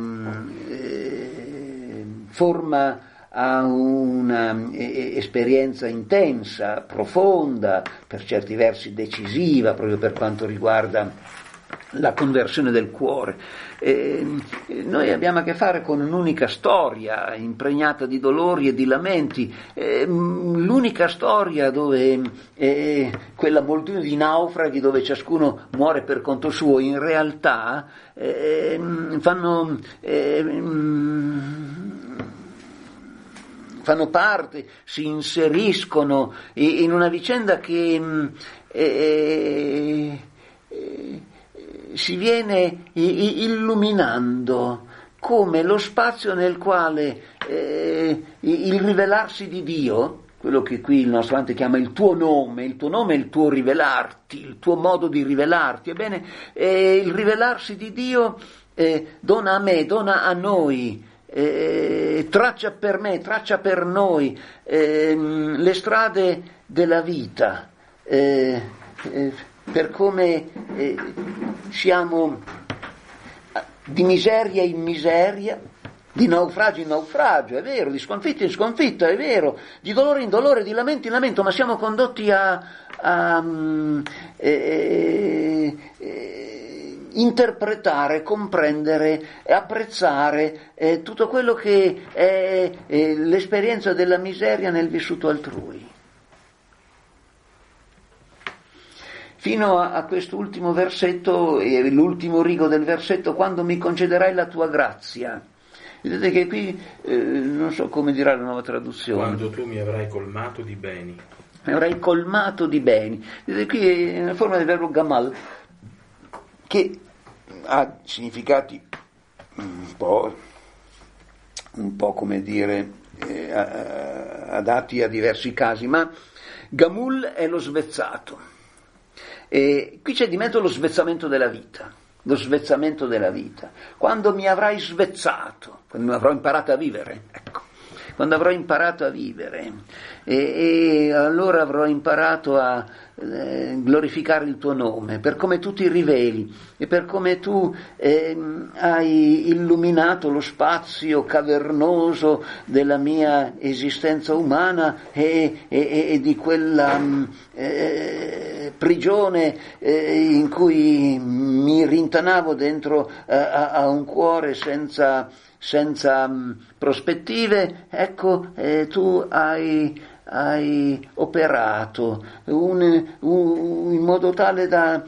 forma a una esperienza intensa, profonda, per certi versi decisiva, proprio per quanto riguarda la conversione del cuore. Noi abbiamo a che fare con un'unica storia impregnata di dolori e di lamenti, l'unica storia dove quella moltitudine di naufraghi, dove ciascuno muore per conto suo, in realtà fanno parte, si inseriscono in una vicenda che si viene illuminando come lo spazio nel quale il rivelarsi di Dio, quello che qui il nostro Ante chiama il tuo nome è il tuo rivelarti, il tuo modo di rivelarti, ebbene il rivelarsi di Dio dona a me, dona a noi, traccia per me, traccia per noi le strade della vita, per come siamo di miseria in miseria, di naufragio in naufragio, è vero, di sconfitta in sconfitta, è vero, di dolore in dolore, di lamento in lamento, ma siamo condotti in interpretare, comprendere, apprezzare tutto quello che è l'esperienza della miseria nel vissuto altrui. Fino a quest'ultimo versetto, l'ultimo rigo del versetto, quando mi concederai la tua grazia. Vedete che qui, non so come dirà la nuova traduzione. Quando tu mi avrai colmato di beni. Mi avrai colmato di beni. Vedete qui è una forma del verbo gamal, che ha significati un po' come dire, adatti a diversi casi, ma gamul è lo svezzato. E qui c'è di mezzo lo svezzamento della vita, quando mi avrai svezzato, quando avrò imparato a vivere, ecco, quando avrò imparato a vivere, e allora avrò imparato a glorificare il tuo nome, per come tu ti riveli e per come tu hai illuminato lo spazio cavernoso della mia esistenza umana e di quella prigione in cui mi rintanavo dentro a un cuore senza prospettive. Ecco, tu hai operato in modo tale da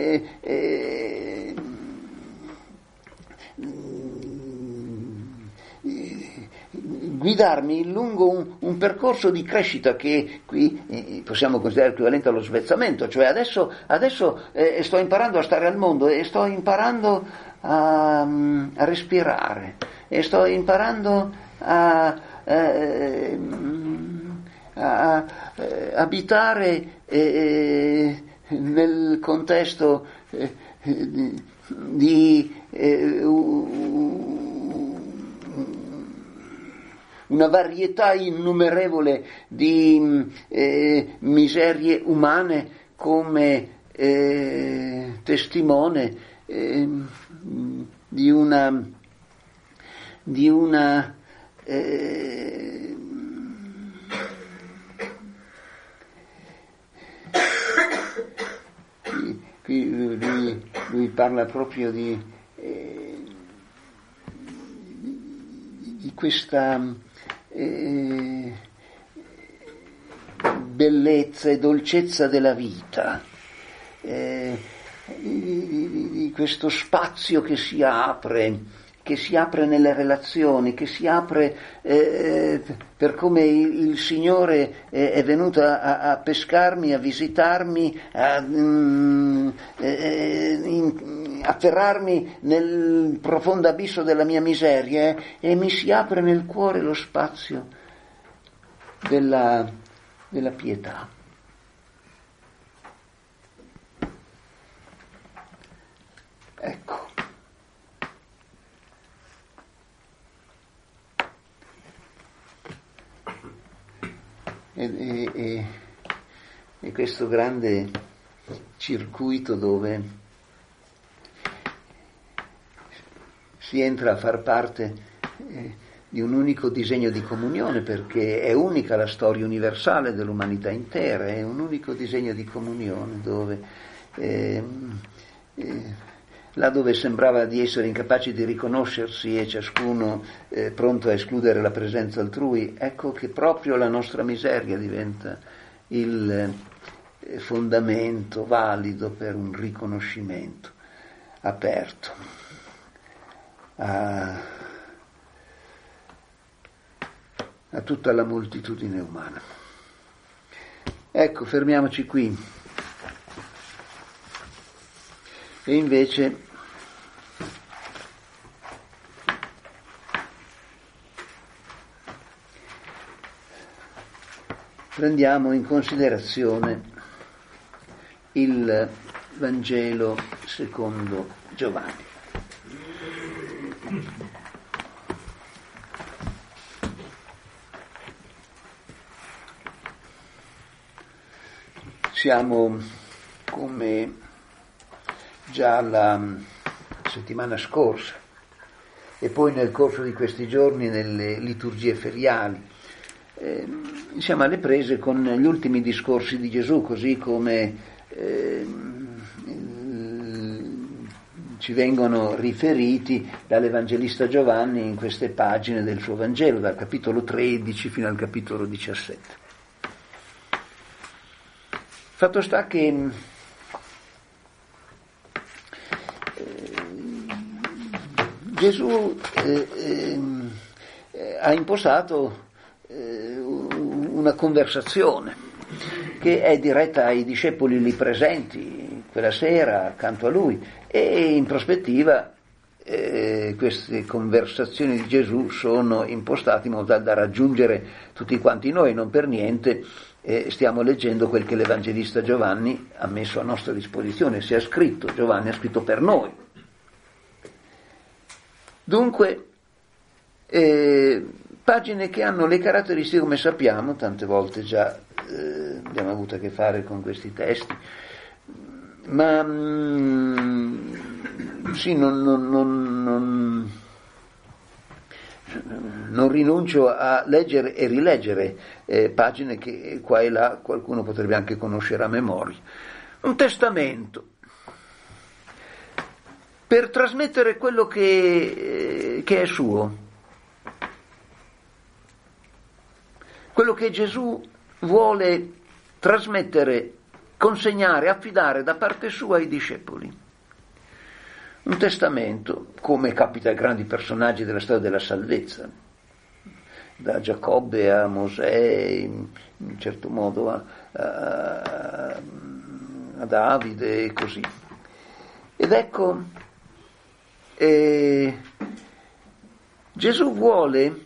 guidarmi lungo un percorso di crescita che qui possiamo considerare equivalente allo svezzamento, cioè adesso sto imparando a stare al mondo e sto imparando a respirare e sto imparando a abitare nel contesto di una varietà innumerevole di miserie umane come testimone di una qui lui parla proprio di questa bellezza e dolcezza della vita, di questo spazio che si apre nelle relazioni, che si apre per come il Signore è venuto a pescarmi, a visitarmi, a afferrarmi nel profondo abisso della mia miseria, e mi si apre nel cuore lo spazio della pietà. Ecco. E questo grande circuito dove si entra a far parte di un unico disegno di comunione, perché è unica la storia universale dell'umanità intera, è un unico disegno di comunione dove là dove sembrava di essere incapaci di riconoscersi e ciascuno pronto a escludere la presenza altrui, ecco che proprio la nostra miseria diventa il fondamento valido per un riconoscimento aperto a tutta la moltitudine umana. Ecco, fermiamoci qui. E invece prendiamo in considerazione il Vangelo secondo Giovanni. Siamo, come già la settimana scorsa e poi nel corso di questi giorni nelle liturgie feriali, siamo alle prese con gli ultimi discorsi di Gesù, così come ci vengono riferiti dall'Evangelista Giovanni in queste pagine del suo Vangelo, dal capitolo 13 fino al capitolo 17. Fatto sta che Gesù ha impostato una conversazione che è diretta ai discepoli lì presenti quella sera accanto a lui, e in prospettiva queste conversazioni di Gesù sono impostate in modo da raggiungere tutti quanti noi. Non per niente stiamo leggendo quel che l'Evangelista Giovanni ha messo a nostra disposizione. Si è scritto, Giovanni ha scritto per noi. Dunque, pagine che hanno le caratteristiche, come sappiamo, tante volte già abbiamo avuto a che fare con questi testi, ma sì, non rinuncio a leggere e rileggere pagine che qua e là qualcuno potrebbe anche conoscere a memoria. Un testamento per trasmettere quello che è suo, quello che Gesù vuole trasmettere, consegnare, affidare da parte sua ai discepoli. Un testamento, come capita ai grandi personaggi della storia della salvezza, da Giacobbe a Mosè, in un certo modo a Davide e così. Ed ecco, Gesù vuole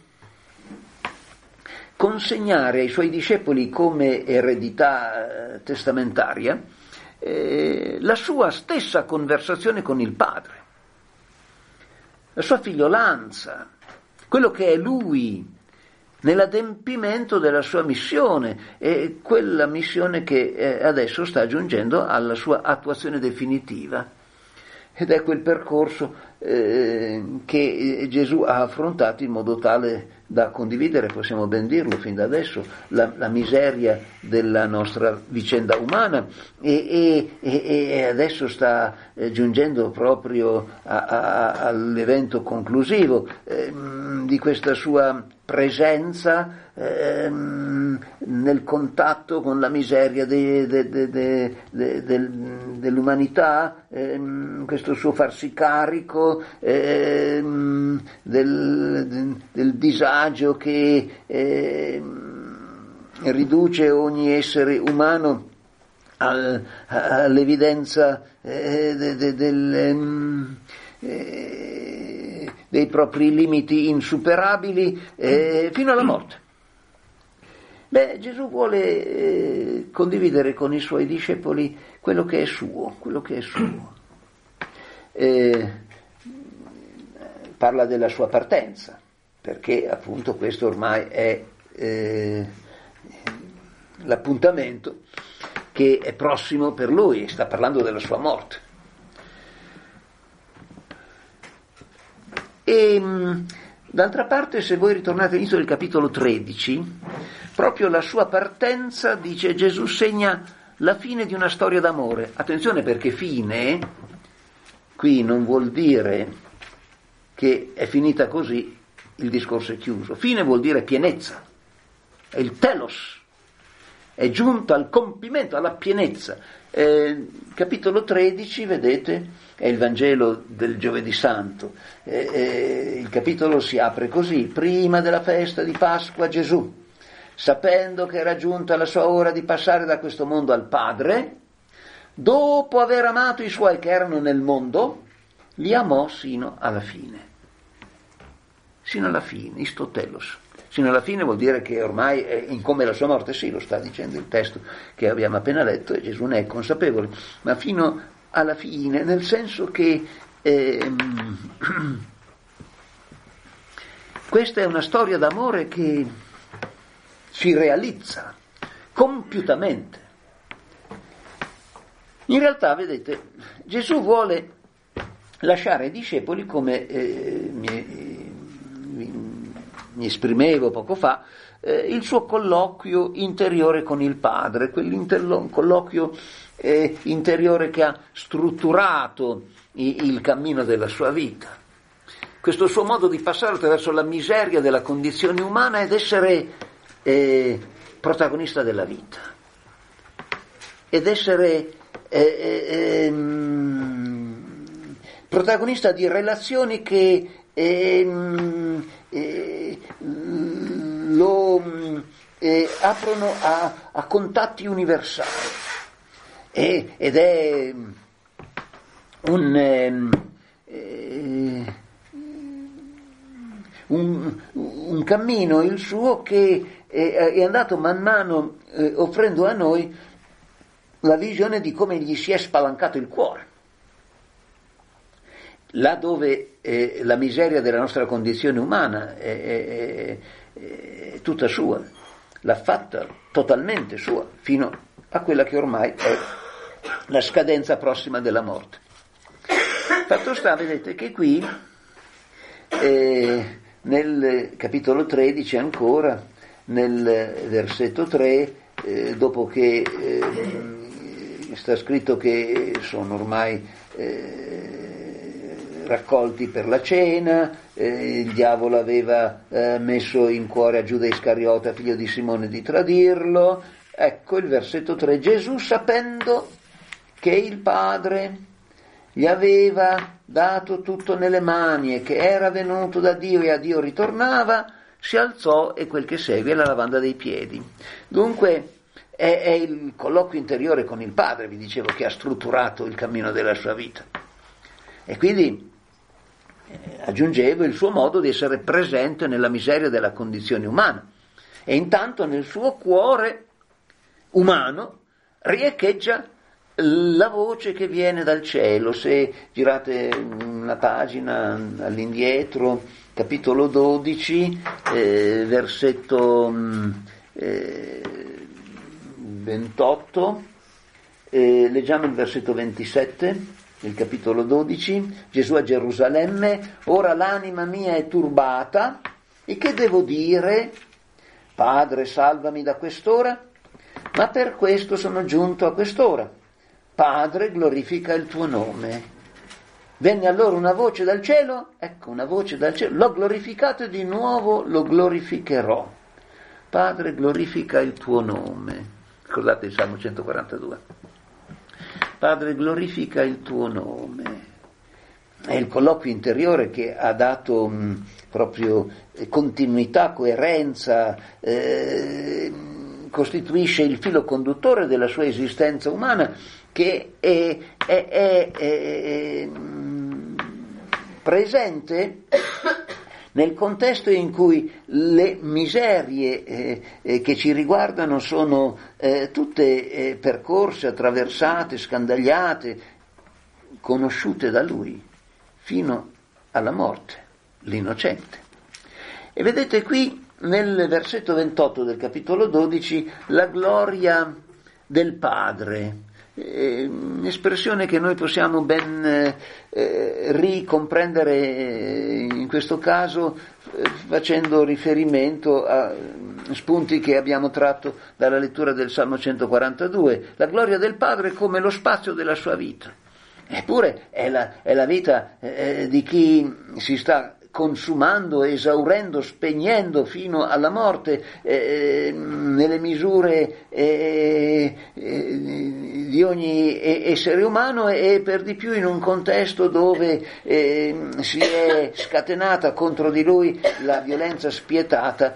consegnare ai suoi discepoli come eredità testamentaria la sua stessa conversazione con il Padre, la sua figliolanza, quello che è lui nell'adempimento della sua missione, e quella missione che adesso sta giungendo alla sua attuazione definitiva. Ed è quel percorso che Gesù ha affrontato in modo tale da condividere, possiamo ben dirlo fin da adesso, la miseria della nostra vicenda umana, e adesso sta giungendo proprio all'evento conclusivo di questa sua presenza nel contatto con la miseria dell'umanità, questo suo farsi carico del disagio che riduce ogni essere umano all'evidenza dei propri limiti insuperabili fino alla morte. Gesù vuole condividere con i suoi discepoli quello che è suo, parla della sua partenza, perché appunto questo ormai è l'appuntamento che è prossimo per lui, sta parlando della sua morte. E d'altra parte, se voi ritornate all'inizio del capitolo 13, proprio la sua partenza, dice Gesù, segna la fine di una storia d'amore. Attenzione, perché fine qui non vuol dire che è finita così, il discorso è chiuso. Fine vuol dire pienezza, è il telos, è giunto al compimento, alla pienezza. Capitolo 13, vedete, è il Vangelo del Giovedì Santo. Il capitolo si apre così: prima della festa di Pasqua Gesù, sapendo che era giunta la sua ora di passare da questo mondo al Padre, dopo aver amato i suoi che erano nel mondo, li amò sino alla fine. Sino alla fine, istotelos. Sino alla fine vuol dire che ormai è incombe la sua morte, sì, lo sta dicendo il testo che abbiamo appena letto, e Gesù ne è consapevole, ma fino alla fine, nel senso che questa è una storia d'amore che si realizza compiutamente. In realtà, vedete, Gesù vuole lasciare ai discepoli, come mi esprimevo poco fa, il suo colloquio interiore con il Padre, colloquio interiore che ha strutturato il cammino della sua vita. Questo suo modo di passare attraverso la miseria della condizione umana ed essere protagonista della vita, ed essere protagonista di relazioni che lo aprono a contatti universali, ed è un cammino il suo che è andato man mano offrendo a noi la visione di come gli si è spalancato il cuore. Là dove la miseria della nostra condizione umana è tutta sua, l'ha fatta totalmente sua, fino a quella che ormai è la scadenza prossima della morte. Fatto sta, vedete, che qui nel capitolo 13 ancora, nel versetto 3, dopo che sta scritto che sono ormai raccolti per la cena, il diavolo aveva messo in cuore a Giuda Iscariota, figlio di Simone, di tradirlo. Ecco il versetto 3: Gesù, sapendo che il Padre gli aveva dato tutto nelle mani e che era venuto da Dio e a Dio ritornava, si alzò e quel che segue è la lavanda dei piedi. Dunque è il colloquio interiore con il Padre, vi dicevo, che ha strutturato il cammino della sua vita. E quindi aggiungevo il suo modo di essere presente nella miseria della condizione umana, e intanto nel suo cuore umano riecheggia la voce che viene dal cielo. Se girate una pagina all'indietro, capitolo 12, versetto 28, leggiamo il versetto 27 del capitolo 12. Gesù a Gerusalemme: ora l'anima mia è turbata, e che devo dire? Padre, salvami da quest'ora, ma per questo sono giunto a quest'ora. Padre, glorifica il tuo nome. Venne allora una voce dal cielo, ecco una voce dal cielo: l'ho glorificato e di nuovo lo glorificherò. Padre, glorifica il tuo nome. Ricordate il Salmo 142. Padre, glorifica il tuo nome. È il colloquio interiore che ha dato proprio continuità, coerenza, costituisce il filo conduttore della sua esistenza umana, che è presente nel contesto in cui le miserie che ci riguardano sono tutte percorse, attraversate, scandagliate, conosciute da Lui fino alla morte, l'innocente. E vedete qui nel versetto 28 del capitolo 12 la gloria del Padre, un'espressione che noi possiamo ben ricomprendere in questo caso facendo riferimento a spunti che abbiamo tratto dalla lettura del Salmo 142, la gloria del Padre come lo spazio della sua vita. Eppure è la vita di chi si sta consumando, esaurendo, spegnendo fino alla morte nelle misure di ogni essere umano, e per di più in un contesto dove si è scatenata contro di lui la violenza spietata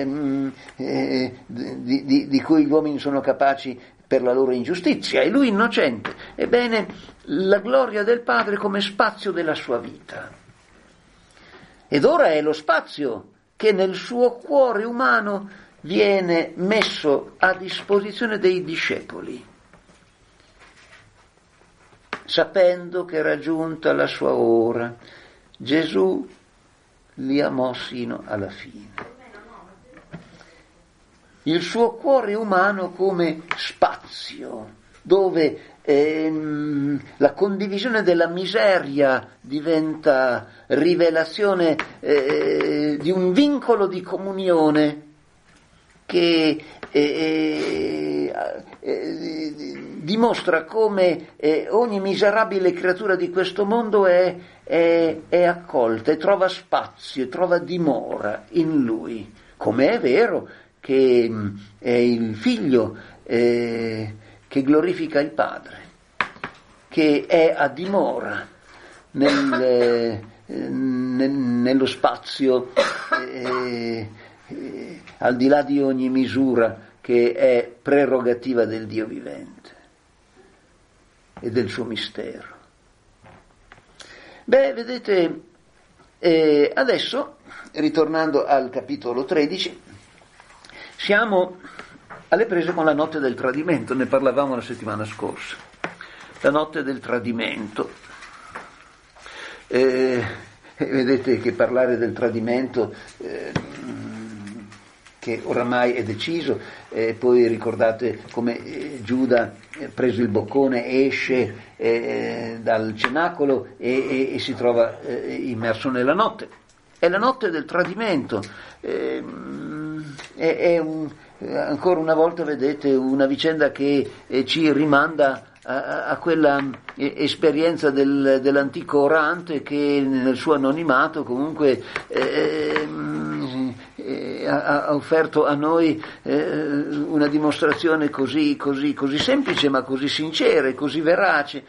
di cui gli uomini sono capaci per la loro ingiustizia, e lui innocente. Ebbene, la gloria del Padre come spazio della sua vita. Ed ora è lo spazio che nel suo cuore umano viene messo a disposizione dei discepoli, sapendo che era giunta la sua ora. Gesù li amò sino alla fine. Il suo cuore umano come spazio dove la condivisione della miseria diventa rivelazione di un vincolo di comunione che dimostra come ogni miserabile creatura di questo mondo è accolta e trova spazio e trova dimora in Lui, come è vero che è il Figlio che glorifica il Padre, che è a dimora nello spazio al di là di ogni misura, che è prerogativa del Dio vivente e del suo mistero. Beh, vedete, adesso, ritornando al capitolo 13, siamo alle prese con la notte del tradimento, ne parlavamo la settimana scorsa. La notte del tradimento. Vedete che parlare del tradimento, che oramai è deciso, poi ricordate come Giuda, preso il boccone, esce dal cenacolo e si trova immerso nella notte. È la notte del tradimento, ancora una volta vedete una vicenda che ci rimanda a quella esperienza dell'antico orante che nel suo anonimato comunque ha offerto a noi una dimostrazione così semplice ma così sincera e così verace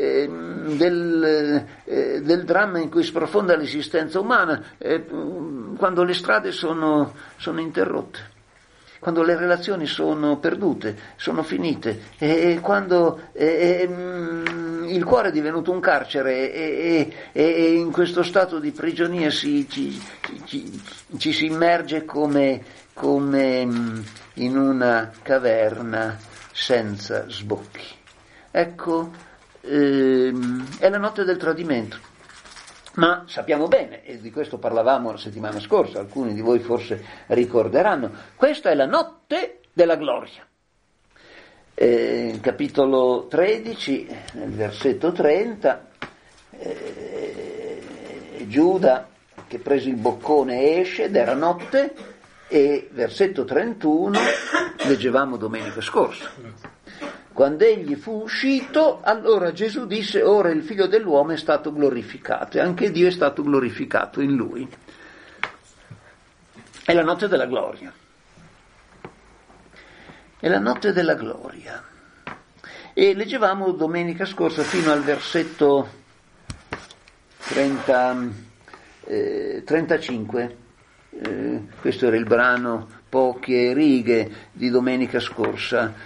del dramma in cui sprofonda l'esistenza umana quando le strade sono interrotte, quando le relazioni sono perdute, sono finite, e quando il cuore è divenuto un carcere e in questo stato di prigionia ci si immerge come in una caverna senza sbocchi. Ecco, è la notte del tradimento. Ma sappiamo bene, e di questo parlavamo la settimana scorsa, alcuni di voi forse ricorderanno, questa è la notte della gloria. Capitolo 13, nel versetto 30, Giuda che preso il boccone esce ed era notte, e versetto 31 leggevamo domenica scorsa. Quando egli fu uscito, allora Gesù disse: ora il Figlio dell'uomo è stato glorificato, e anche Dio è stato glorificato in lui. È la notte della gloria. È la notte della gloria. E leggevamo domenica scorsa fino al versetto 35. Questo era il brano, poche righe, di domenica scorsa.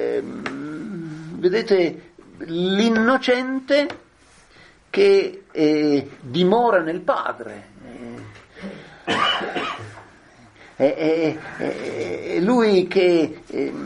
Vedete l'innocente che dimora nel Padre, lui che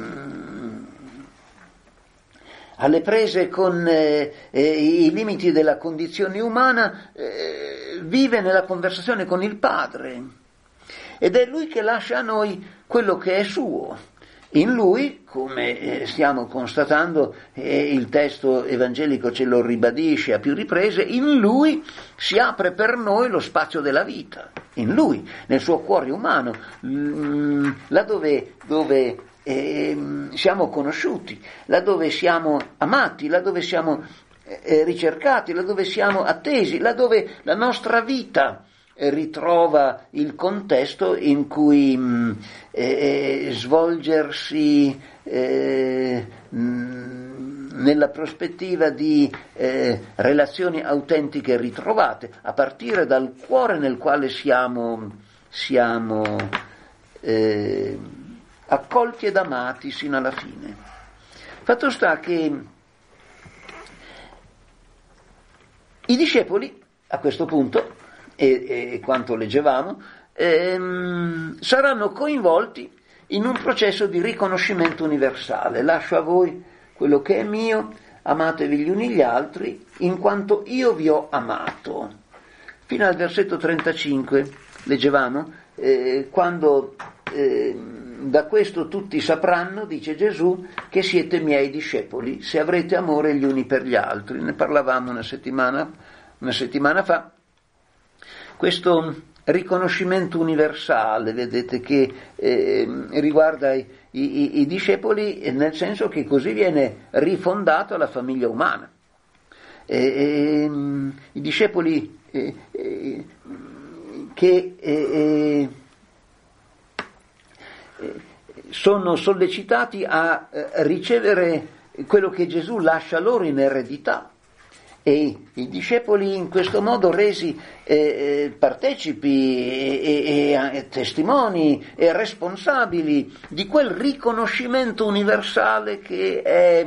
alle prese con i limiti della condizione umana vive nella conversazione con il Padre, ed è lui che lascia a noi quello che è suo. In lui, come stiamo constatando, il testo evangelico ce lo ribadisce a più riprese, in lui si apre per noi lo spazio della vita, in lui, nel suo cuore umano, là dove siamo conosciuti, là dove siamo amati, là dove siamo ricercati, là dove siamo attesi, là dove la nostra vita ritrova il contesto in cui svolgersi nella prospettiva di relazioni autentiche ritrovate, a partire dal cuore nel quale siamo accolti ed amati sino alla fine. Fatto sta che i discepoli a questo punto, e quanto leggevamo, saranno coinvolti in un processo di riconoscimento universale. Lascio a voi quello che è mio, amatevi gli uni gli altri in quanto io vi ho amato. Fino al versetto 35 leggevamo, quando da questo tutti sapranno, dice Gesù, che siete miei discepoli, se avrete amore gli uni per gli altri. Ne parlavamo una settimana fa. Questo riconoscimento universale, vedete, che riguarda i discepoli, nel senso che così viene rifondata la famiglia umana. I discepoli che sono sollecitati a ricevere quello che Gesù lascia loro in eredità, e i discepoli in questo modo resi partecipi e testimoni e responsabili di quel riconoscimento universale che è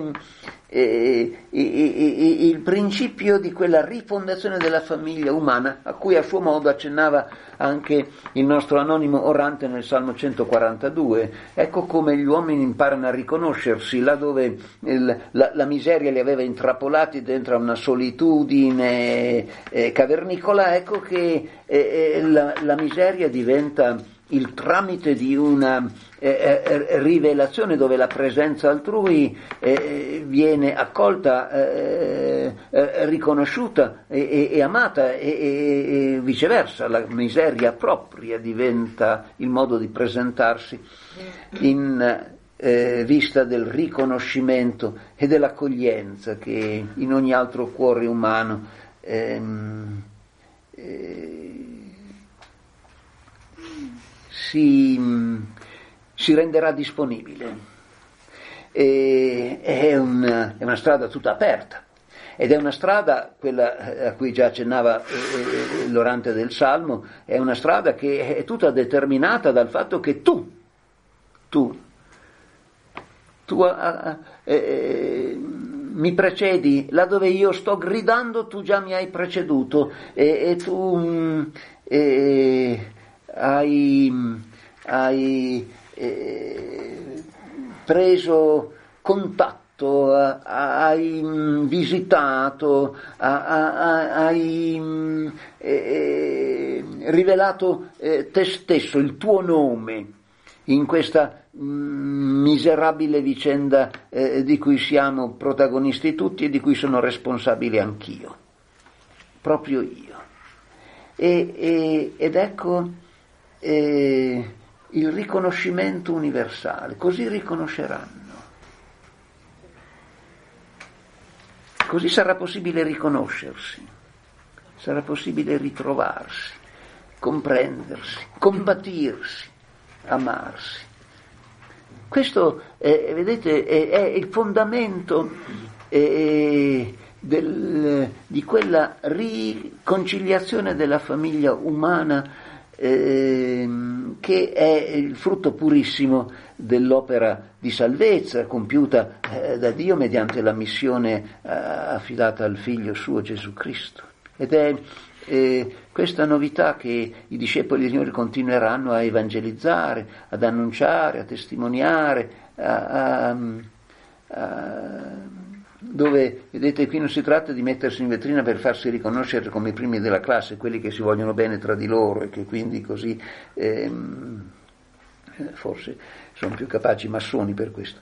il principio di quella rifondazione della famiglia umana, a cui a suo modo accennava anche il nostro anonimo orante nel Salmo 142. Ecco come gli uomini imparano a riconoscersi là dove la miseria li aveva intrappolati dentro a una solitudine cavernicola. Ecco che la miseria diventa il tramite di una rivelazione dove la presenza altrui viene accolta, riconosciuta e amata, e viceversa la miseria propria diventa il modo di presentarsi in vista del riconoscimento e dell'accoglienza che in ogni altro cuore umano si renderà disponibile. È una strada tutta aperta, ed è una strada, quella a cui già accennava l'orante del Salmo, è una strada che è tutta determinata dal fatto che tu mi precedi, là dove io sto gridando tu già mi hai preceduto, e tu hai preso contatto, hai visitato, hai rivelato te stesso, il tuo nome, in questa miserabile vicenda di cui siamo protagonisti tutti e di cui sono responsabile anch'io, proprio io. Ed ecco il riconoscimento universale, così riconosceranno. Così sarà possibile riconoscersi, sarà possibile ritrovarsi, comprendersi, compatirsi, amarsi. Questo, vedete, è il fondamento di quella riconciliazione della famiglia umana che è il frutto purissimo dell'opera di salvezza compiuta da Dio mediante la missione affidata al Figlio suo Gesù Cristo. Ed è questa novità che i discepoli del Signore continueranno a evangelizzare, ad annunciare, a testimoniare, dove, vedete, qui non si tratta di mettersi in vetrina per farsi riconoscere come i primi della classe, quelli che si vogliono bene tra di loro e che quindi così forse sono più capaci massoni per questo,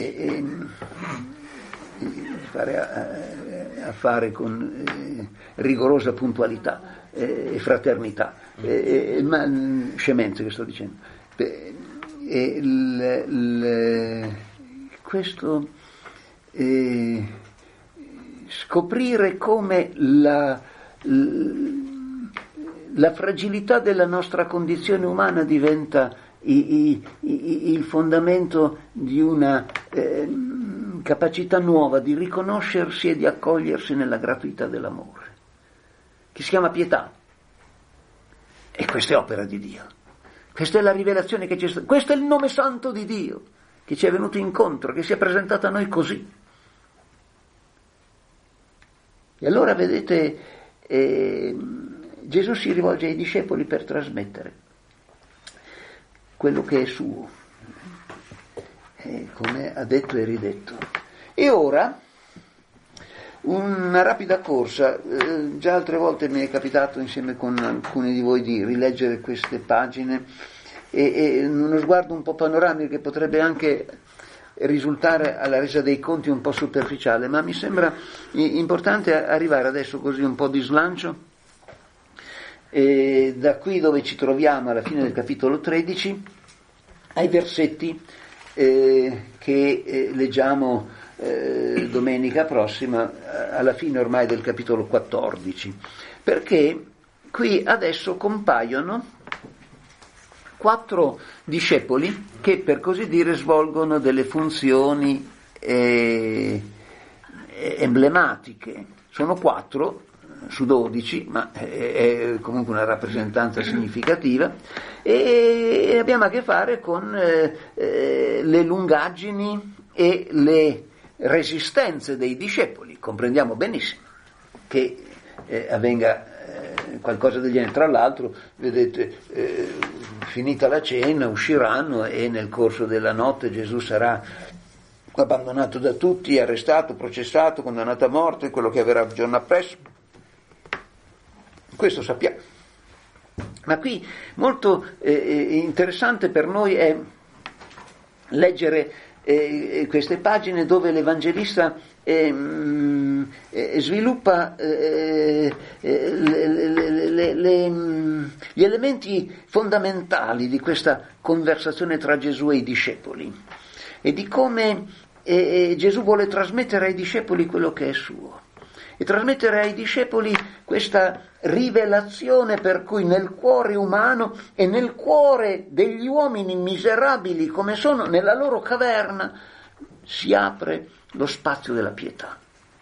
fare affare con rigorosa puntualità e fraternità, ma scemenze che sto dicendo. Questo scoprire come la fragilità della nostra condizione umana diventa il fondamento di una capacità nuova di riconoscersi e di accogliersi nella gratuità dell'amore, che si chiama pietà. E questa è opera di Dio, questa è la rivelazione che c'è stata, questo è il nome santo di Dio che ci è venuto incontro, che si è presentato a noi così. E allora, vedete, Gesù si rivolge ai discepoli per trasmettere quello che è suo, come ha detto e ridetto. E ora, una rapida corsa, già altre volte mi è capitato insieme con alcuni di voi di rileggere queste pagine, e uno sguardo un po' panoramico che potrebbe anche risultare alla resa dei conti un po' superficiale, ma mi sembra importante arrivare adesso così un po' di slancio da qui dove ci troviamo alla fine del capitolo 13 ai versetti che leggiamo domenica prossima, alla fine ormai del capitolo 14, perché qui adesso compaiono 4 discepoli che, per così dire, svolgono delle funzioni emblematiche. Sono 4 su 12, ma è comunque una rappresentanza significativa, e abbiamo a che fare con le lungaggini e le resistenze dei discepoli. Comprendiamo benissimo che avvenga qualcosa del genere. Tra l'altro, vedete, finita la cena usciranno e nel corso della notte Gesù sarà abbandonato da tutti, arrestato, processato, condannato a morte, quello che avverrà il giorno appresso. Questo sappiamo. Ma qui molto interessante per noi è leggere queste pagine dove l'Evangelista sviluppa gli elementi fondamentali di questa conversazione tra Gesù e i discepoli e di come Gesù vuole trasmettere ai discepoli quello che è suo e trasmettere ai discepoli questa rivelazione per cui nel cuore umano e nel cuore degli uomini miserabili come sono nella loro caverna si apre lo spazio della pietà.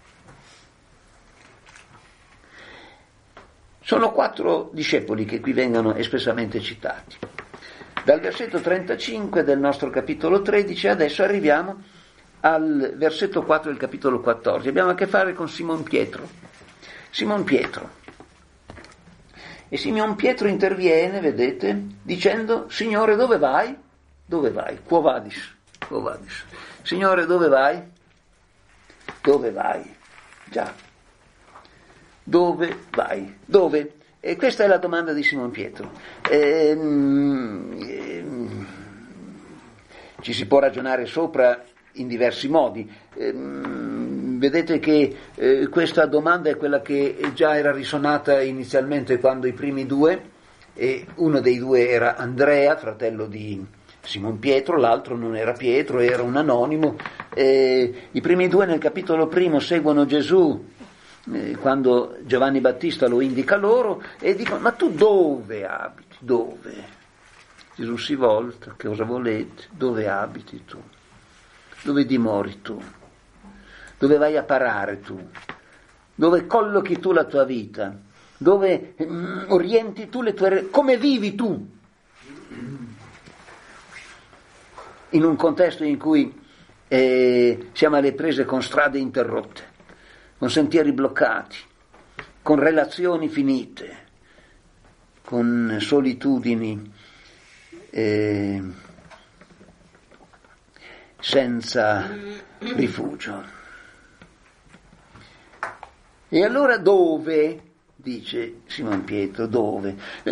Sono 4 discepoli che qui vengono espressamente citati. Dal versetto 35 del nostro capitolo 13 adesso arriviamo al versetto 4 del capitolo 14. Abbiamo a che fare con Simon Pietro. Simon Pietro. E Simon Pietro interviene, vedete, dicendo: Signore, dove vai? Dove vai? Quo vadis? Quo vadis? Signore, dove vai? Dove vai? Già. Dove vai? Dove? E questa è la domanda di Simon Pietro. Ci si può ragionare sopra in diversi modi. Vedete che questa domanda è quella che già era risonata inizialmente quando i primi 2, e uno dei 2 era Andrea, fratello di Simon Pietro, l'altro non era Pietro, era un anonimo. I primi 2 nel capitolo 1 seguono Gesù quando Giovanni Battista lo indica loro e dicono: ma tu dove abiti? Dove? Gesù si volta: che cosa volete? Dove abiti tu? Dove dimori tu? Dove vai a parare tu? Dove collochi tu la tua vita? Dove orienti tu le tue... come vivi tu? In un contesto in cui siamo alle prese con strade interrotte, con sentieri bloccati, con relazioni finite, con solitudini senza rifugio. E allora dove? Dice Simon Pietro, dove?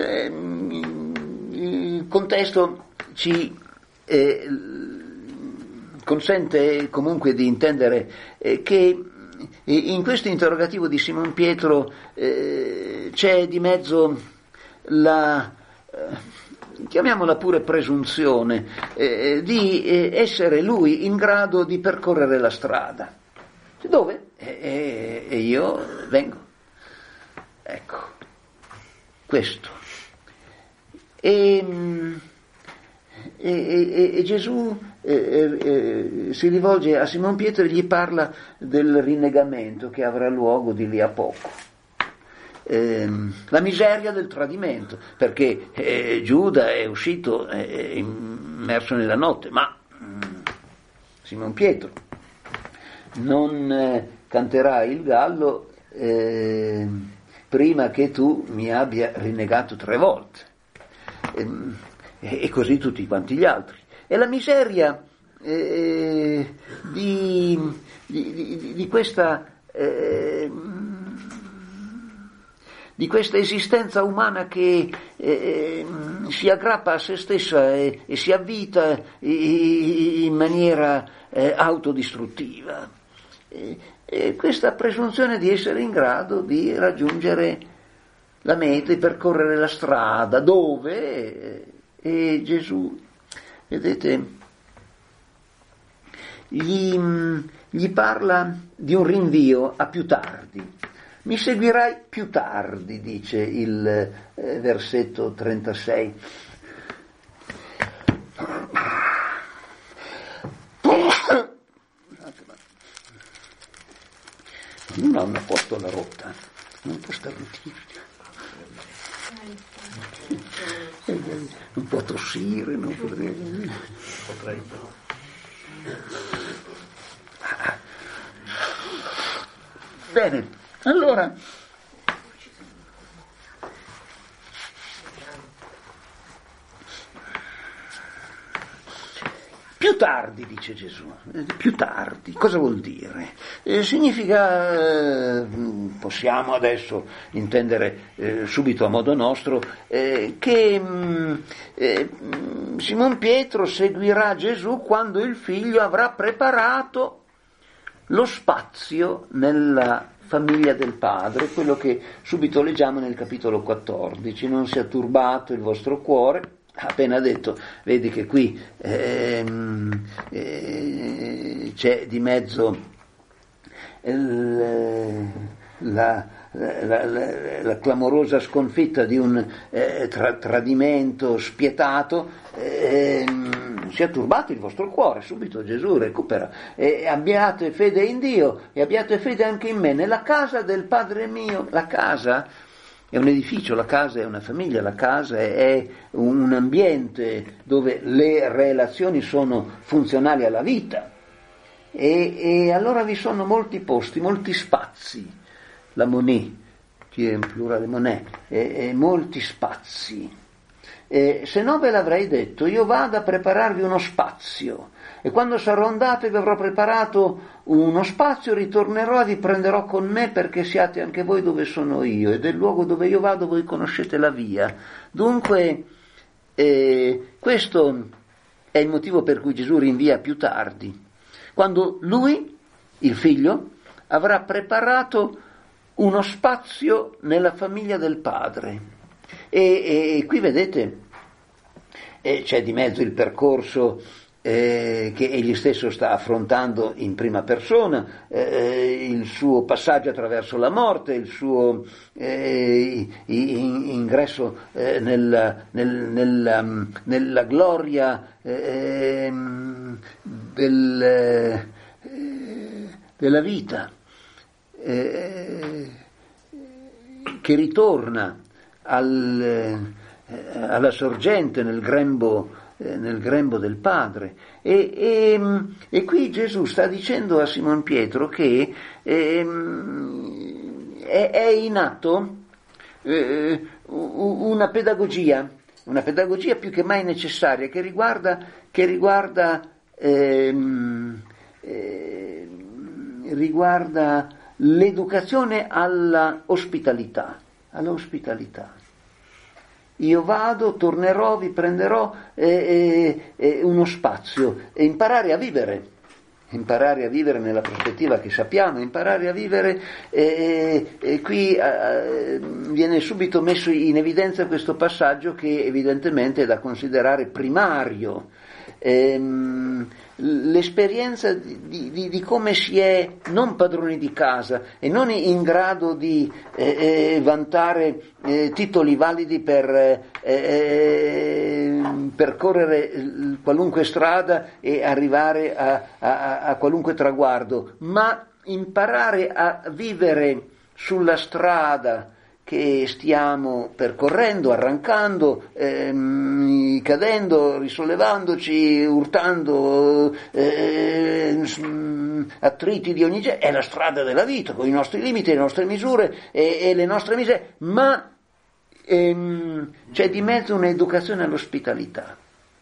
Il contesto ci consente comunque di intendere che in questo interrogativo di Simon Pietro c'è di mezzo la chiamiamola pure presunzione di essere lui in grado di percorrere la strada. Dove? E io vengo. Ecco, questo. E Gesù si rivolge a Simon Pietro e gli parla del rinnegamento che avrà luogo di lì a poco. La miseria del tradimento, perché Giuda è uscito immerso nella notte, ma Simon Pietro non canterà il gallo prima che tu mi abbia rinnegato 3 volte, e così tutti quanti gli altri. E la miseria di questa di questa esistenza umana che si aggrappa a se stessa e si avvita in maniera autodistruttiva. E questa presunzione di essere in grado di raggiungere la meta, di percorrere la strada, dove? E Gesù, vedete, gli parla di un rinvio a più tardi. Mi seguirai più tardi, dice il versetto 36. Non ha una postola rotta, non può starnutire, non può tossire, non potrei. Bene, allora più tardi, dice Gesù, più tardi, cosa vuol dire? Significa, possiamo adesso intendere subito a modo nostro, che Simon Pietro seguirà Gesù quando il figlio avrà preparato lo spazio nella famiglia del Padre, quello che subito leggiamo nel capitolo 14, non sia turbato il vostro cuore. Appena detto, vedi che qui c'è di mezzo la clamorosa sconfitta di un tradimento spietato. Sia turbato il vostro cuore, subito Gesù recupera, abbiate fede in Dio e abbiate fede anche in me, nella casa del Padre mio. La casa è un edificio, la casa è una famiglia, la casa è un ambiente dove le relazioni sono funzionali alla vita, e allora vi sono molti posti, molti spazi, la monnaie, che è in plurale monnaie, molti spazi. Se no ve l'avrei detto, io vado a prepararvi uno spazio, e quando sarò andato e vi avrò preparato uno spazio, ritornerò e vi prenderò con me, perché siate anche voi dove sono io, e del luogo dove io vado voi conoscete la via. Dunque questo è il motivo per cui Gesù rinvia più tardi, quando lui, il figlio, avrà preparato uno spazio nella famiglia del Padre. E qui vedete c'è di mezzo il percorso che egli stesso sta affrontando in prima persona, il suo passaggio attraverso la morte, il suo ingresso nella gloria della vita, che ritorna alla sorgente nel grembo del Padre, e qui Gesù sta dicendo a Simon Pietro che è in atto una pedagogia più che mai necessaria, che riguarda l'educazione alla ospitalità. Io vado, tornerò, vi prenderò uno spazio, e imparare a vivere nella prospettiva che sappiamo, imparare a vivere, qui viene subito messo in evidenza questo passaggio che evidentemente è da considerare primario. L'esperienza di come si è non padroni di casa e non in grado di vantare titoli validi per percorrere qualunque strada e arrivare a qualunque traguardo, ma imparare a vivere sulla strada che stiamo percorrendo, arrancando, cadendo, risollevandoci, urtando, attriti di ogni genere. È la strada della vita, con i nostri limiti, le nostre misure e le nostre miserie, ma c'è di mezzo un'educazione all'ospitalità.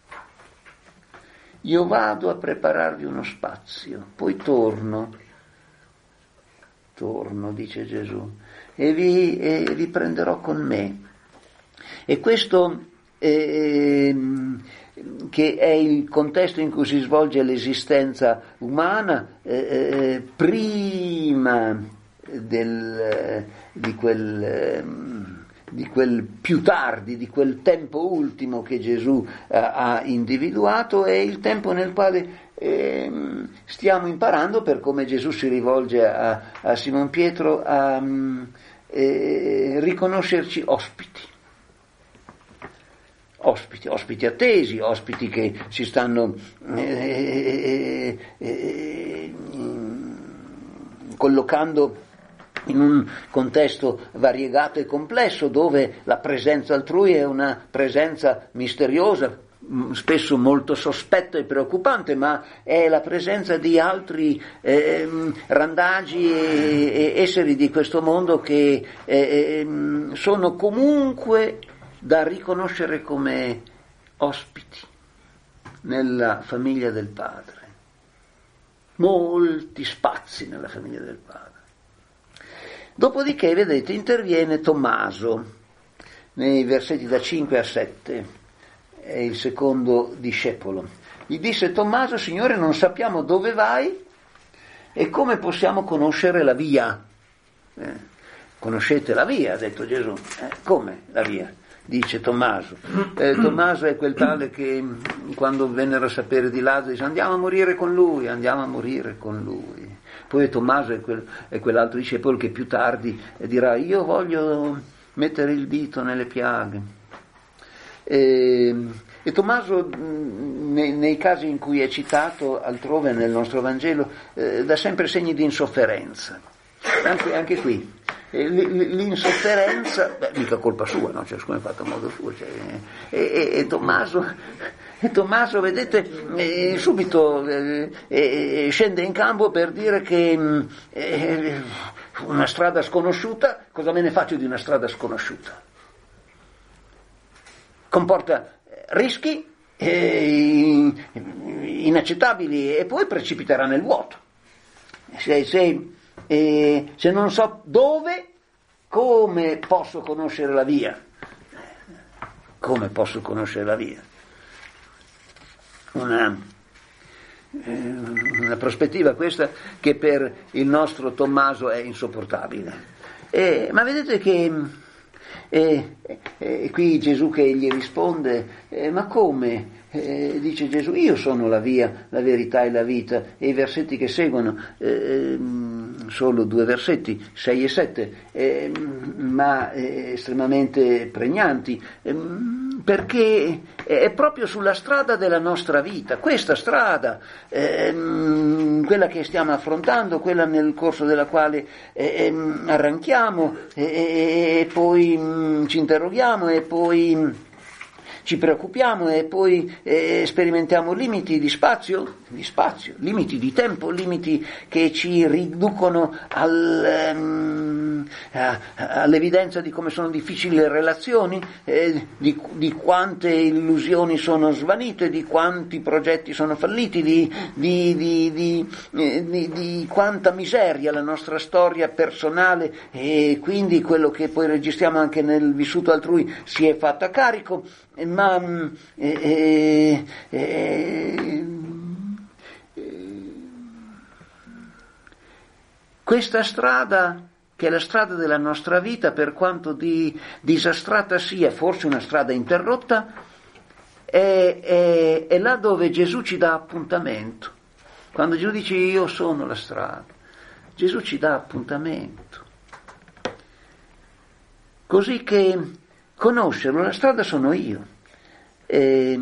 Io vado a prepararvi uno spazio, poi torno attorno, dice Gesù, e vi prenderò con me. E questo che è il contesto in cui si svolge l'esistenza umana, prima di quel più tardi, di quel tempo ultimo che Gesù ha individuato, è il tempo nel quale stiamo imparando, per come Gesù si rivolge a Simon Pietro, a riconoscerci ospiti attesi, ospiti che si stanno collocando in un contesto variegato e complesso, dove la presenza altrui è una presenza misteriosa, spesso molto sospetta e preoccupante, ma è la presenza di altri randagi e esseri di questo mondo che sono comunque da riconoscere come ospiti nella famiglia del Padre. Molti spazi nella famiglia del Padre. Dopodiché, vedete, interviene Tommaso nei versetti da 5 a 7, è il secondo discepolo. Gli disse Tommaso: Signore, non sappiamo dove vai e come possiamo conoscere la via. Conoscete la via, ha detto Gesù. Come la via? Dice Tommaso. Tommaso è quel tale che quando vennero a sapere di Lazzaro dice: andiamo a morire con lui. Poi Tommaso è quell'altro discepolo che più tardi dirà: io voglio mettere il dito nelle piaghe. E Tommaso, nei casi in cui è citato altrove nel nostro Vangelo, dà sempre segni di insofferenza. Anche qui. L'insofferenza, mica colpa sua, no? Ciascuno è fatto a modo suo. E Tommaso, vedete, subito scende in campo per dire che una strada sconosciuta, cosa me ne faccio di una strada sconosciuta? Comporta rischi inaccettabili e poi precipiterà nel vuoto. Se non so dove, come posso conoscere la via? Come posso conoscere la via? Una prospettiva questa che per il nostro Tommaso è insopportabile. Ma vedete che qui Gesù che gli risponde: ma come? Dice Gesù: io sono la via, la verità e la vita. E i versetti che seguono, solo 2 versetti, 6 e 7, ma estremamente pregnanti, perché è proprio sulla strada della nostra vita, questa strada, quella che stiamo affrontando, quella nel corso della quale arranchiamo e poi ci interroghiamo e poi ci preoccupiamo e poi sperimentiamo limiti di spazio, limiti di tempo, limiti che ci riducono all'evidenza di come sono difficili le relazioni, di quante illusioni sono svanite, di quanti progetti sono falliti, di quanta miseria la nostra storia personale e quindi quello che poi registriamo anche nel vissuto altrui si è fatta carico. Ma questa strada, che è la strada della nostra vita, per quanto disastrata sia, forse una strada interrotta, è là dove Gesù ci dà appuntamento. Quando Gesù dice io sono la strada, Gesù ci dà appuntamento. Così che conoscerlo, la strada sono io. E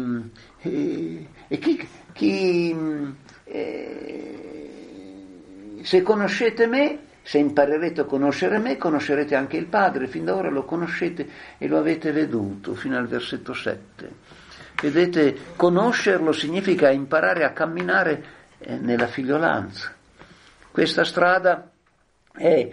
se conoscete me, se imparerete a conoscere me, conoscerete anche il Padre. Fin da ora lo conoscete e lo avete veduto, fino al versetto 7. Vedete, conoscerlo significa imparare a camminare nella figliolanza. Questa strada è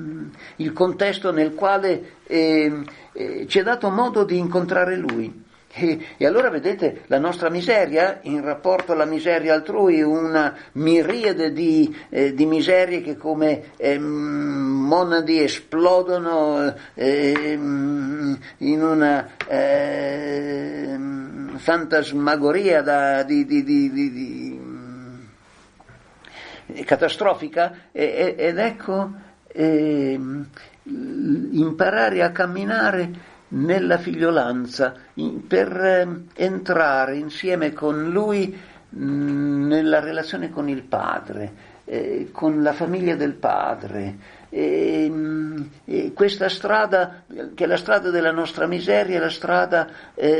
il contesto nel quale ci è dato modo di incontrare Lui. E allora vedete la nostra miseria in rapporto alla miseria altrui, una miriade di miserie che come monadi esplodono in una fantasmagoria catastrofica, ed ecco imparare a camminare nella figliolanza, per entrare insieme con lui nella relazione con il Padre, con la famiglia del Padre. Questa strada, che è la strada della nostra miseria, è la strada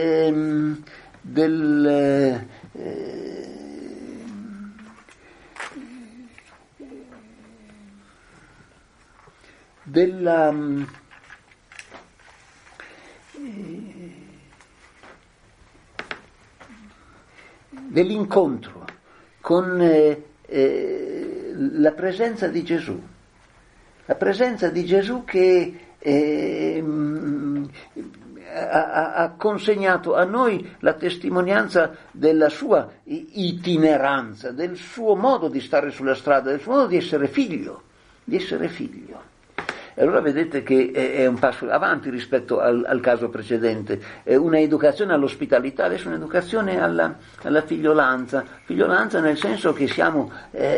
dell'incontro con la presenza di Gesù, che ha consegnato a noi la testimonianza della sua itineranza, del suo modo di stare sulla strada, del suo modo di essere figlio. E allora vedete che è un passo avanti rispetto al caso precedente, è una educazione all'ospitalità, adesso un'educazione alla figliolanza nel senso che siamo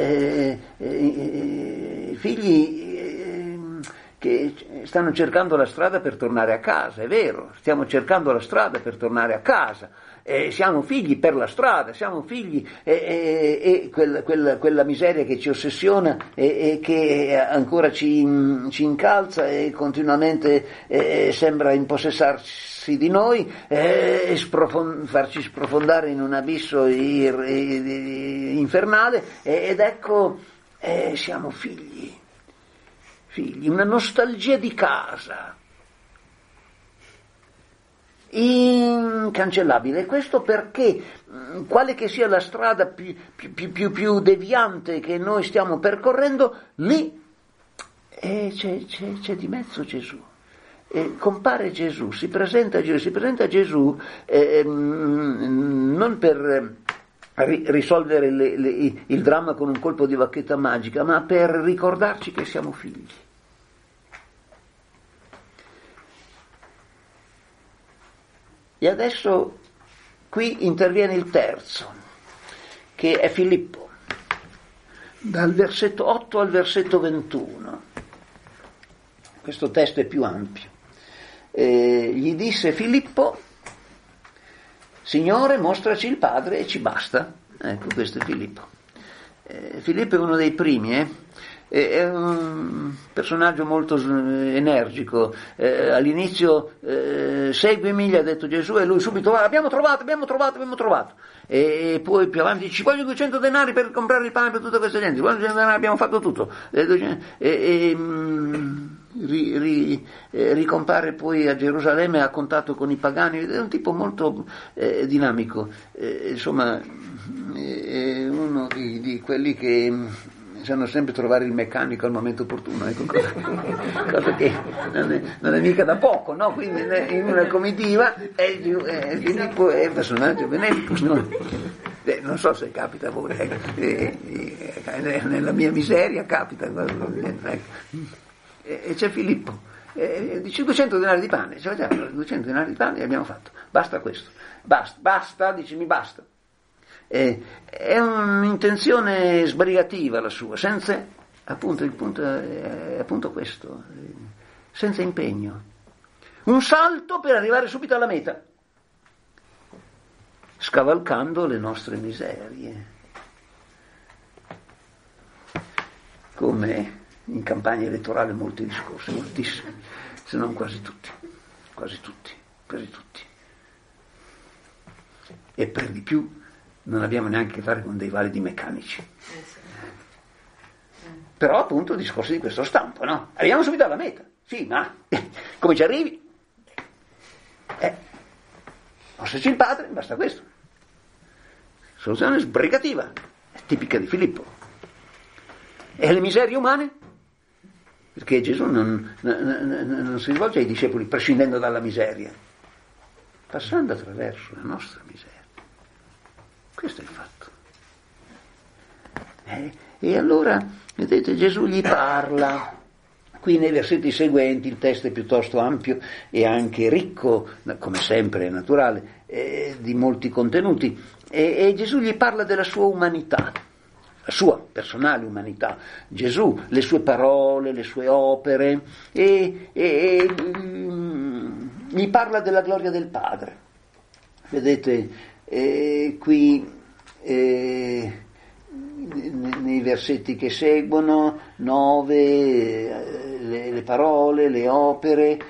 figli che stanno cercando la strada per tornare a casa, è vero, stiamo cercando la strada per tornare a casa, siamo figli per la strada, siamo figli e quella miseria che ci ossessiona e che ancora ci incalza e continuamente sembra impossessarsi di noi, farci sprofondare in un abisso infernale, ed ecco siamo figli, una nostalgia di casa incancellabile. Questo perché, quale che sia la strada più deviante che noi stiamo percorrendo, lì c'è di mezzo Gesù. Compare Gesù, si presenta Gesù non per risolvere il dramma con un colpo di bacchetta magica, ma per ricordarci che siamo figli. E adesso qui interviene il terzo, che è Filippo, dal versetto 8 al versetto 21. Questo testo è più ampio. Gli disse Filippo: Signore, mostraci il Padre e ci basta. Ecco, questo è Filippo. Filippo è uno dei primi, è un personaggio molto energico. All'inizio seguimi, gli ha detto Gesù, e lui subito abbiamo trovato. E poi più avanti ci voglio 200 denari per comprare il pane per tutta questa gente, 200 denari, abbiamo fatto tutto. Ricompare poi a Gerusalemme, ha contatto con i pagani, è un tipo molto dinamico, insomma è uno di quelli che sanno sempre trovare il meccanico al momento opportuno, ecco, cosa che non è mica da poco, no? Quindi in una comitiva Filippo è un personaggio benefico, no? Non so se capita a voi, nella mia miseria capita, ecco. E c'è Filippo, dice 200 denari di pane, dice, 200 denari di pane abbiamo fatto, basta questo, basta, dice mi basta. È un'intenzione sbrigativa la sua, senza, appunto il punto è appunto questo, senza impegno, un salto per arrivare subito alla meta, scavalcando le nostre miserie, come in campagna elettorale molti discorsi, moltissimi, se non quasi tutti, e per di più non abbiamo neanche a che fare con dei validi meccanici. Però appunto discorsi di questo stampo, no? Arriviamo subito alla meta, sì, ma come ci arrivi? Mostraci il Padre, basta questo. Soluzione sbrigativa, è tipica di Filippo. E le miserie umane? Perché Gesù non si rivolge ai discepoli prescindendo dalla miseria. passando attraverso la nostra miseria. Questo è il fatto. E allora, vedete, Gesù gli parla. Qui nei versetti seguenti il testo è piuttosto ampio e anche ricco, come sempre è naturale, di molti contenuti, e Gesù gli parla della sua umanità, la sua personale umanità, Gesù, le sue parole, le sue opere, e gli parla della gloria del Padre. Vedete, qui nei versetti che seguono, 9, le parole, le opere,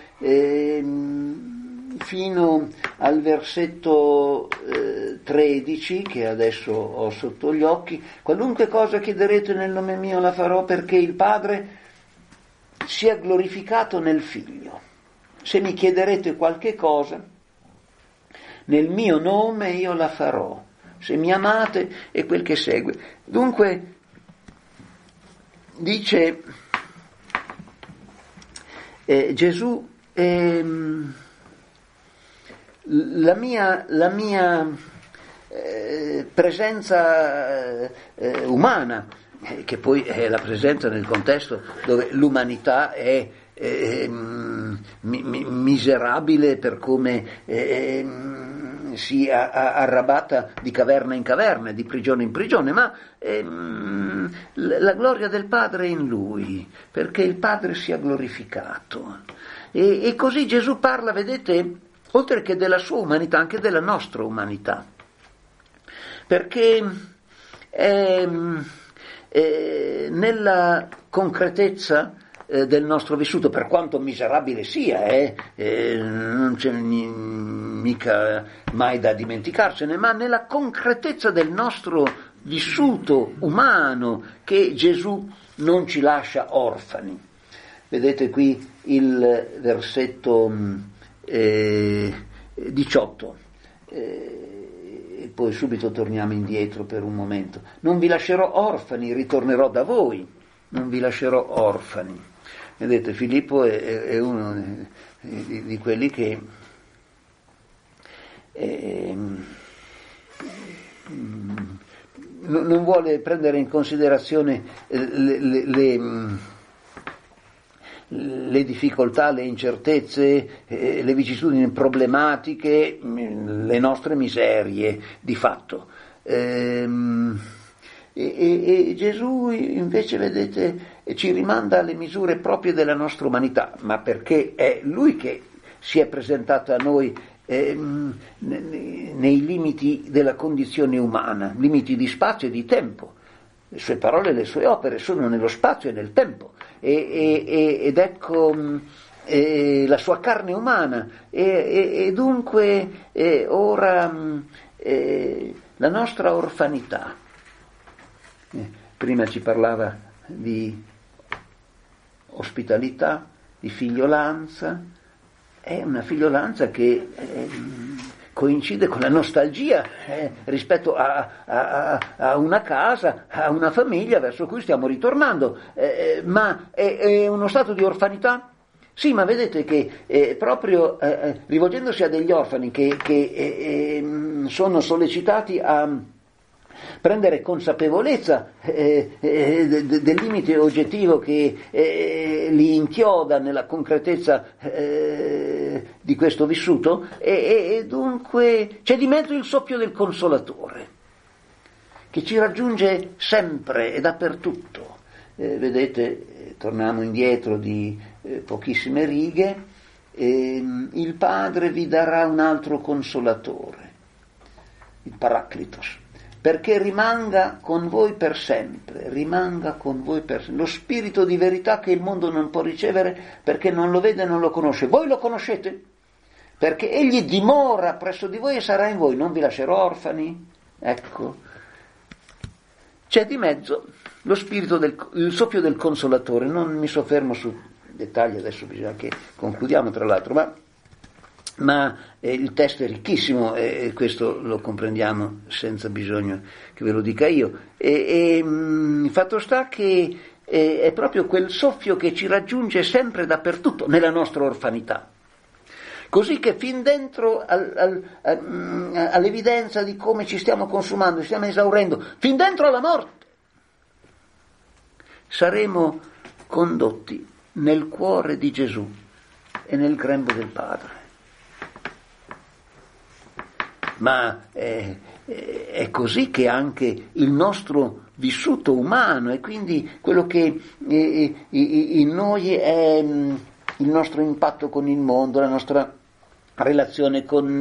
fino al versetto 13, che adesso ho sotto gli occhi: qualunque cosa chiederete nel nome mio la farò, perché il Padre sia glorificato nel Figlio. Se mi chiederete qualche cosa nel mio nome, io la farò. Se mi amate, è quel che segue. Dunque, dice Gesù, la mia presenza umana, che poi è la presenza nel contesto dove l'umanità è miserabile per come si arrabata di caverna in caverna, di prigione in prigione, ma la gloria del Padre è in Lui, perché il Padre sia glorificato. E così Gesù parla, vedete, oltre che della sua umanità, anche della nostra umanità, perché nella concretezza del nostro vissuto, per quanto miserabile sia, non c'è mica mai da dimenticarsene, ma nella concretezza del nostro vissuto umano, che Gesù non ci lascia orfani. Vedete qui il versetto 18, e poi subito torniamo indietro per un momento. Non vi lascerò orfani, ritornerò da voi, non vi lascerò orfani. Vedete, Filippo è uno di quelli che non vuole prendere in considerazione le difficoltà, le incertezze, le vicissitudini problematiche, le nostre miserie di fatto. E Gesù invece, vedete, ci rimanda alle misure proprie della nostra umanità, ma perché è Lui che si è presentato a noi nei limiti della condizione umana, limiti di spazio e di tempo. Le sue parole e le sue opere sono nello spazio e nel tempo, ed ecco la sua carne umana, e dunque ora la nostra orfanità. Prima ci parlava di ospitalità, di figliolanza. È una figliolanza che coincide con la nostalgia rispetto a una casa, a una famiglia verso cui stiamo ritornando, ma è uno stato di orfanità? Sì, ma vedete che proprio rivolgendosi a degli orfani che sono sollecitati a prendere consapevolezza del limite oggettivo che li inchioda nella concretezza di questo vissuto, e dunque c'è di mezzo il soffio del Consolatore, che ci raggiunge sempre e dappertutto. Vedete, torniamo indietro di pochissime righe, il Padre vi darà un altro Consolatore, il Paraclitos, perché rimanga con voi per sempre, lo Spirito di verità che il mondo non può ricevere perché non lo vede e non lo conosce. Voi lo conoscete, perché Egli dimora presso di voi e sarà in voi. Non vi lascerò orfani. Ecco, c'è di mezzo lo spirito il soffio del Consolatore. Non mi soffermo su dettagli, adesso bisogna che concludiamo tra l'altro, ma il testo è ricchissimo, e questo lo comprendiamo senza bisogno che ve lo dica io. Il fatto sta che è proprio quel soffio che ci raggiunge sempre dappertutto nella nostra orfanità, Così che fin dentro all'evidenza di come ci stiamo consumando, ci stiamo esaurendo, fin dentro alla morte, saremo condotti nel cuore di Gesù e nel grembo del Padre. Ma è così che anche il nostro vissuto umano, e quindi quello che in noi è il nostro impatto con il mondo, la nostra relazione con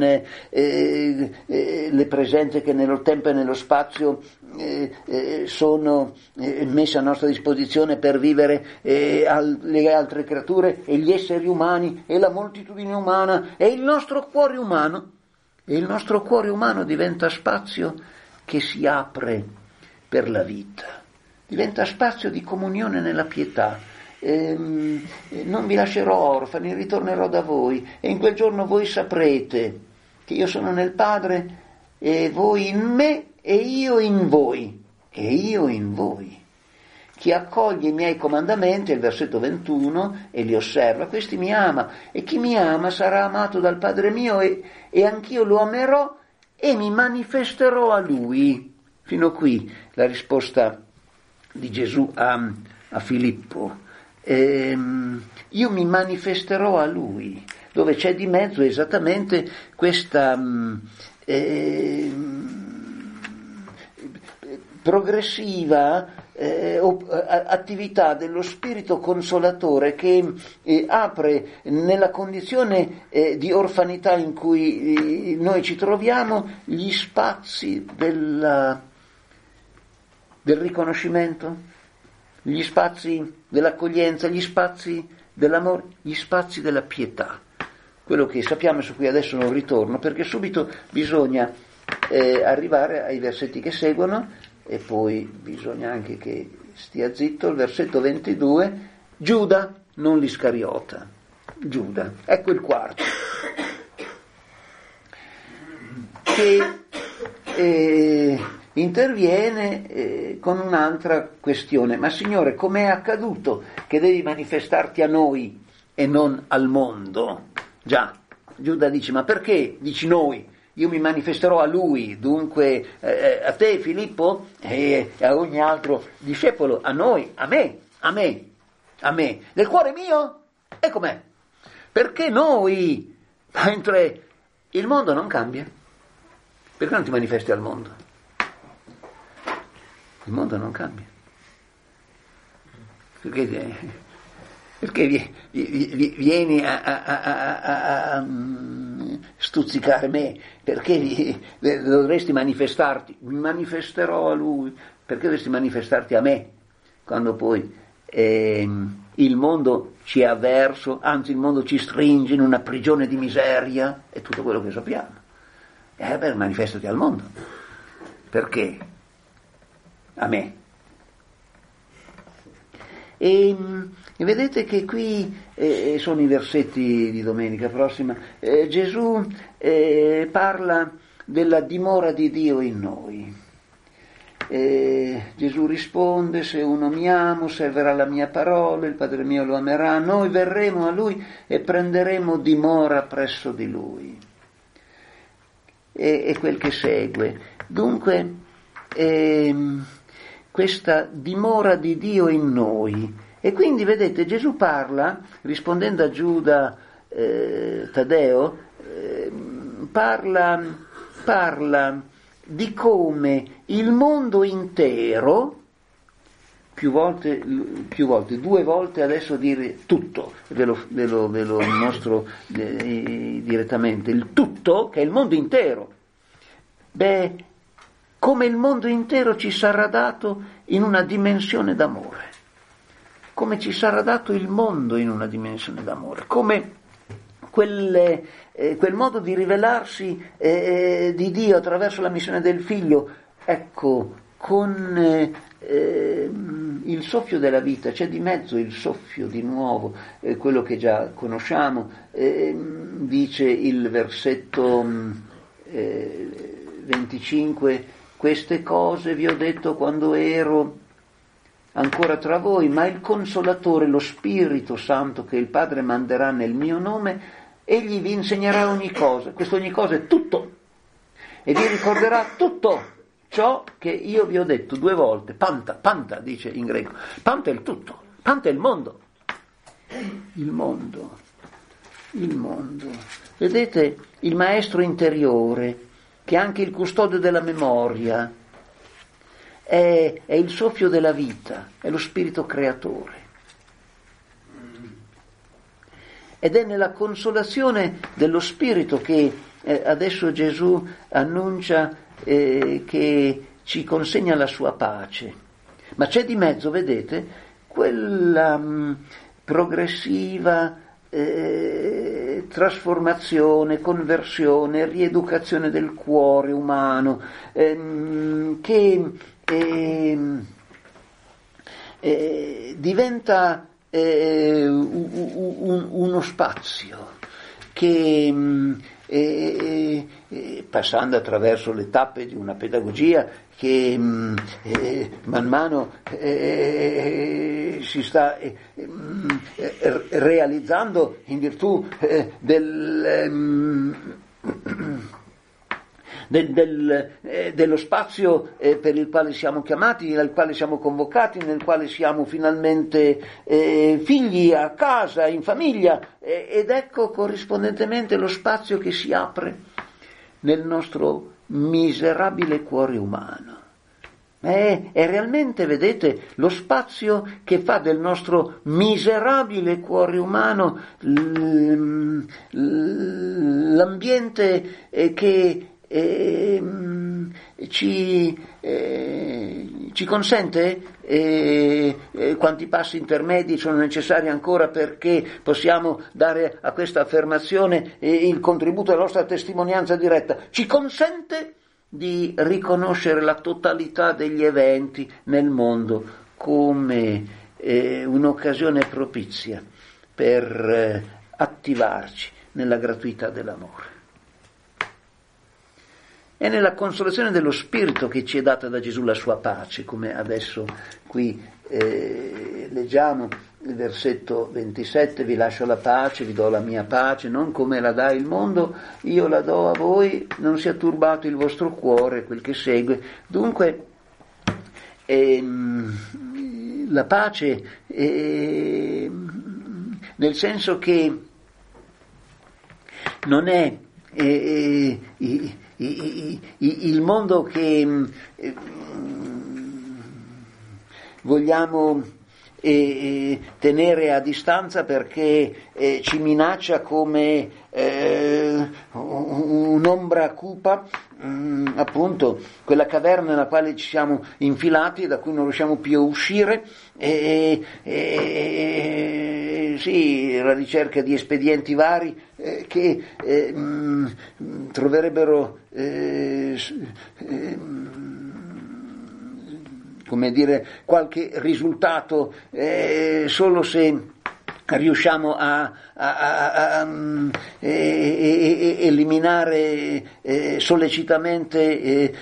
le presenze che nello tempo e nello spazio sono messe a nostra disposizione per vivere le altre creature e gli esseri umani e la moltitudine umana e il nostro cuore umano. E il nostro cuore umano diventa spazio che si apre per la vita, diventa spazio di comunione nella pietà. Non vi lascerò orfani, ritornerò da voi, e in quel giorno voi saprete che io sono nel Padre, e voi in me, e io in voi, e io in voi. Chi accoglie i miei comandamenti, è il versetto 21, e li osserva, questi mi ama, e chi mi ama sarà amato dal Padre mio, e anch'io lo amerò e mi manifesterò a lui. Fino qui la risposta di Gesù a Filippo. Io mi manifesterò a lui, dove c'è di mezzo esattamente questa progressiva attività dello Spirito Consolatore che apre nella condizione di orfanità in cui noi ci troviamo gli spazi del riconoscimento, gli spazi dell'accoglienza, gli spazi dell'amore, gli spazi della pietà. Quello che sappiamo, su cui adesso non ritorno, perché subito bisogna arrivare ai versetti che seguono, e poi bisogna anche che stia zitto, il versetto 22, Giuda, non l'Iscariota, Giuda, ecco il quarto, che interviene con un'altra questione. Ma Signore, com'è accaduto che devi manifestarti a noi e non al mondo? Già, Giuda dice, ma perché dici noi? Io mi manifesterò a lui, dunque a te Filippo e a ogni altro discepolo, a noi, a me, nel cuore mio? E com'è? Perché noi, mentre il mondo non cambia, perché non ti manifesti al mondo? Il mondo non cambia. Perché vieni a stuzzicare me? Perché dovresti manifestarti? Mi manifesterò a lui. Perché dovresti manifestarti a me? Quando poi il mondo ci è avverso, anzi il mondo ci stringe in una prigione di miseria, è tutto quello che sappiamo. Manifestati al mondo. Perché? A me. E vedete che qui sono i versetti di domenica prossima. Gesù parla della dimora di Dio in noi. Gesù risponde: se uno mi ama, osserverà la mia parola, il Padre mio lo amerà, noi verremo a lui e prenderemo dimora presso di lui. E quel che segue. Dunque questa dimora di Dio in noi. E quindi vedete, Gesù parla, rispondendo a Giuda Taddeo, parla di come il mondo intero, più volte, 2 volte adesso dire tutto, ve lo mostro direttamente, il tutto, che è il mondo intero. Come il mondo intero ci sarà dato in una dimensione d'amore, come ci sarà dato il mondo in una dimensione d'amore, come quel modo di rivelarsi di Dio attraverso la missione del Figlio, ecco, con il soffio della vita, c'è di mezzo il soffio di nuovo, quello che già conosciamo, dice il versetto 25, queste cose vi ho detto quando ero ancora tra voi, ma il Consolatore, lo Spirito Santo che il Padre manderà nel mio nome, egli vi insegnerà ogni cosa, questo ogni cosa è tutto, e vi ricorderà tutto ciò che io vi ho detto 2 volte. Panta dice in greco, panta è il tutto, panta è il mondo. Il mondo. Vedete, il maestro interiore, che è anche il custode della memoria, è il soffio della vita, è lo spirito creatore. Ed è nella consolazione dello spirito che adesso Gesù annuncia che ci consegna la sua pace. Ma c'è di mezzo, vedete, quella progressiva trasformazione, conversione, rieducazione del cuore umano, che diventa uno spazio che, passando attraverso le tappe di una pedagogia che man mano si sta realizzando in virtù dello spazio per il quale siamo chiamati, nel quale siamo convocati, nel quale siamo finalmente figli a casa, in famiglia, ed ecco corrispondentemente lo spazio che si apre nel nostro miserabile cuore umano. È realmente, vedete, lo spazio che fa del nostro miserabile cuore umano l'ambiente che ci consente quanti passi intermedi sono necessari ancora perché possiamo dare a questa affermazione il contributo della nostra testimonianza diretta. Ci consente di riconoscere la totalità degli eventi nel mondo come un'occasione propizia per attivarci nella gratuità dell'amore. È nella consolazione dello Spirito che ci è data da Gesù la sua pace, come adesso qui leggiamo il versetto 27, vi lascio la pace, vi do la mia pace, non come la dà il mondo, io la do a voi, non sia turbato il vostro cuore, quel che segue. Dunque, la pace, nel senso che non è il mondo che vogliamo tenere a distanza perché ci minaccia come un'ombra cupa, appunto quella caverna nella quale ci siamo infilati e da cui non riusciamo più a uscire, sì, la ricerca di espedienti vari che troverebbero come dire, qualche risultato solo se riusciamo a eliminare sollecitamente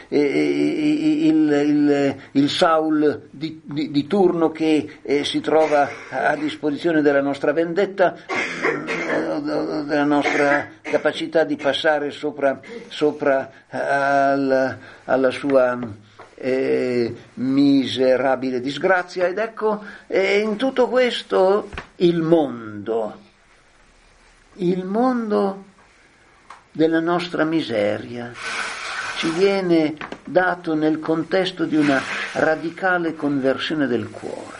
il Saul di turno che si trova a disposizione della nostra vendetta, della nostra capacità di passare sopra alla sua miserabile disgrazia. Ed ecco, in tutto questo il mondo della nostra miseria ci viene dato nel contesto di una radicale conversione del cuore.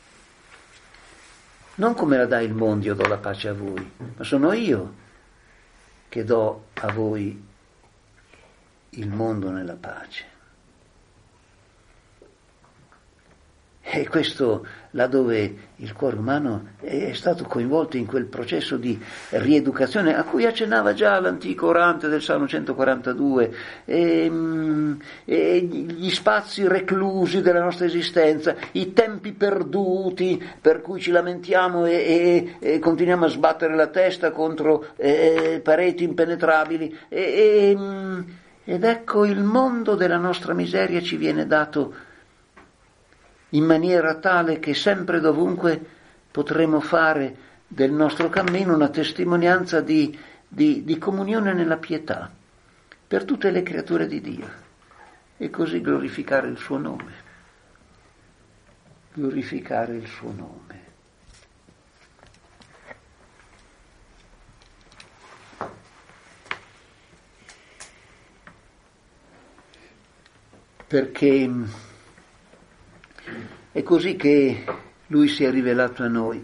Non come la dà il mondo, io do la pace a voi, ma sono io che do a voi il mondo nella pace. E questo laddove il cuore umano è stato coinvolto in quel processo di rieducazione a cui accennava già l'antico orante del Salmo 142, gli spazi reclusi della nostra esistenza, i tempi perduti per cui ci lamentiamo e continuiamo a sbattere la testa contro pareti impenetrabili, ed ecco il mondo della nostra miseria ci viene dato in maniera tale che sempre e dovunque potremo fare del nostro cammino una testimonianza di di comunione nella pietà per tutte le creature di Dio e così glorificare il suo nome. Glorificare il suo nome. Perché è così che Lui si è rivelato a noi.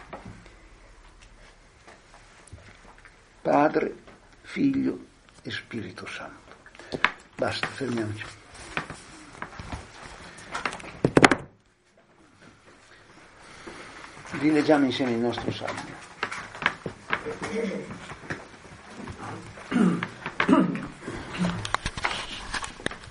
Padre, Figlio e Spirito Santo. Basta, fermiamoci. Rileggiamo insieme il nostro salmo.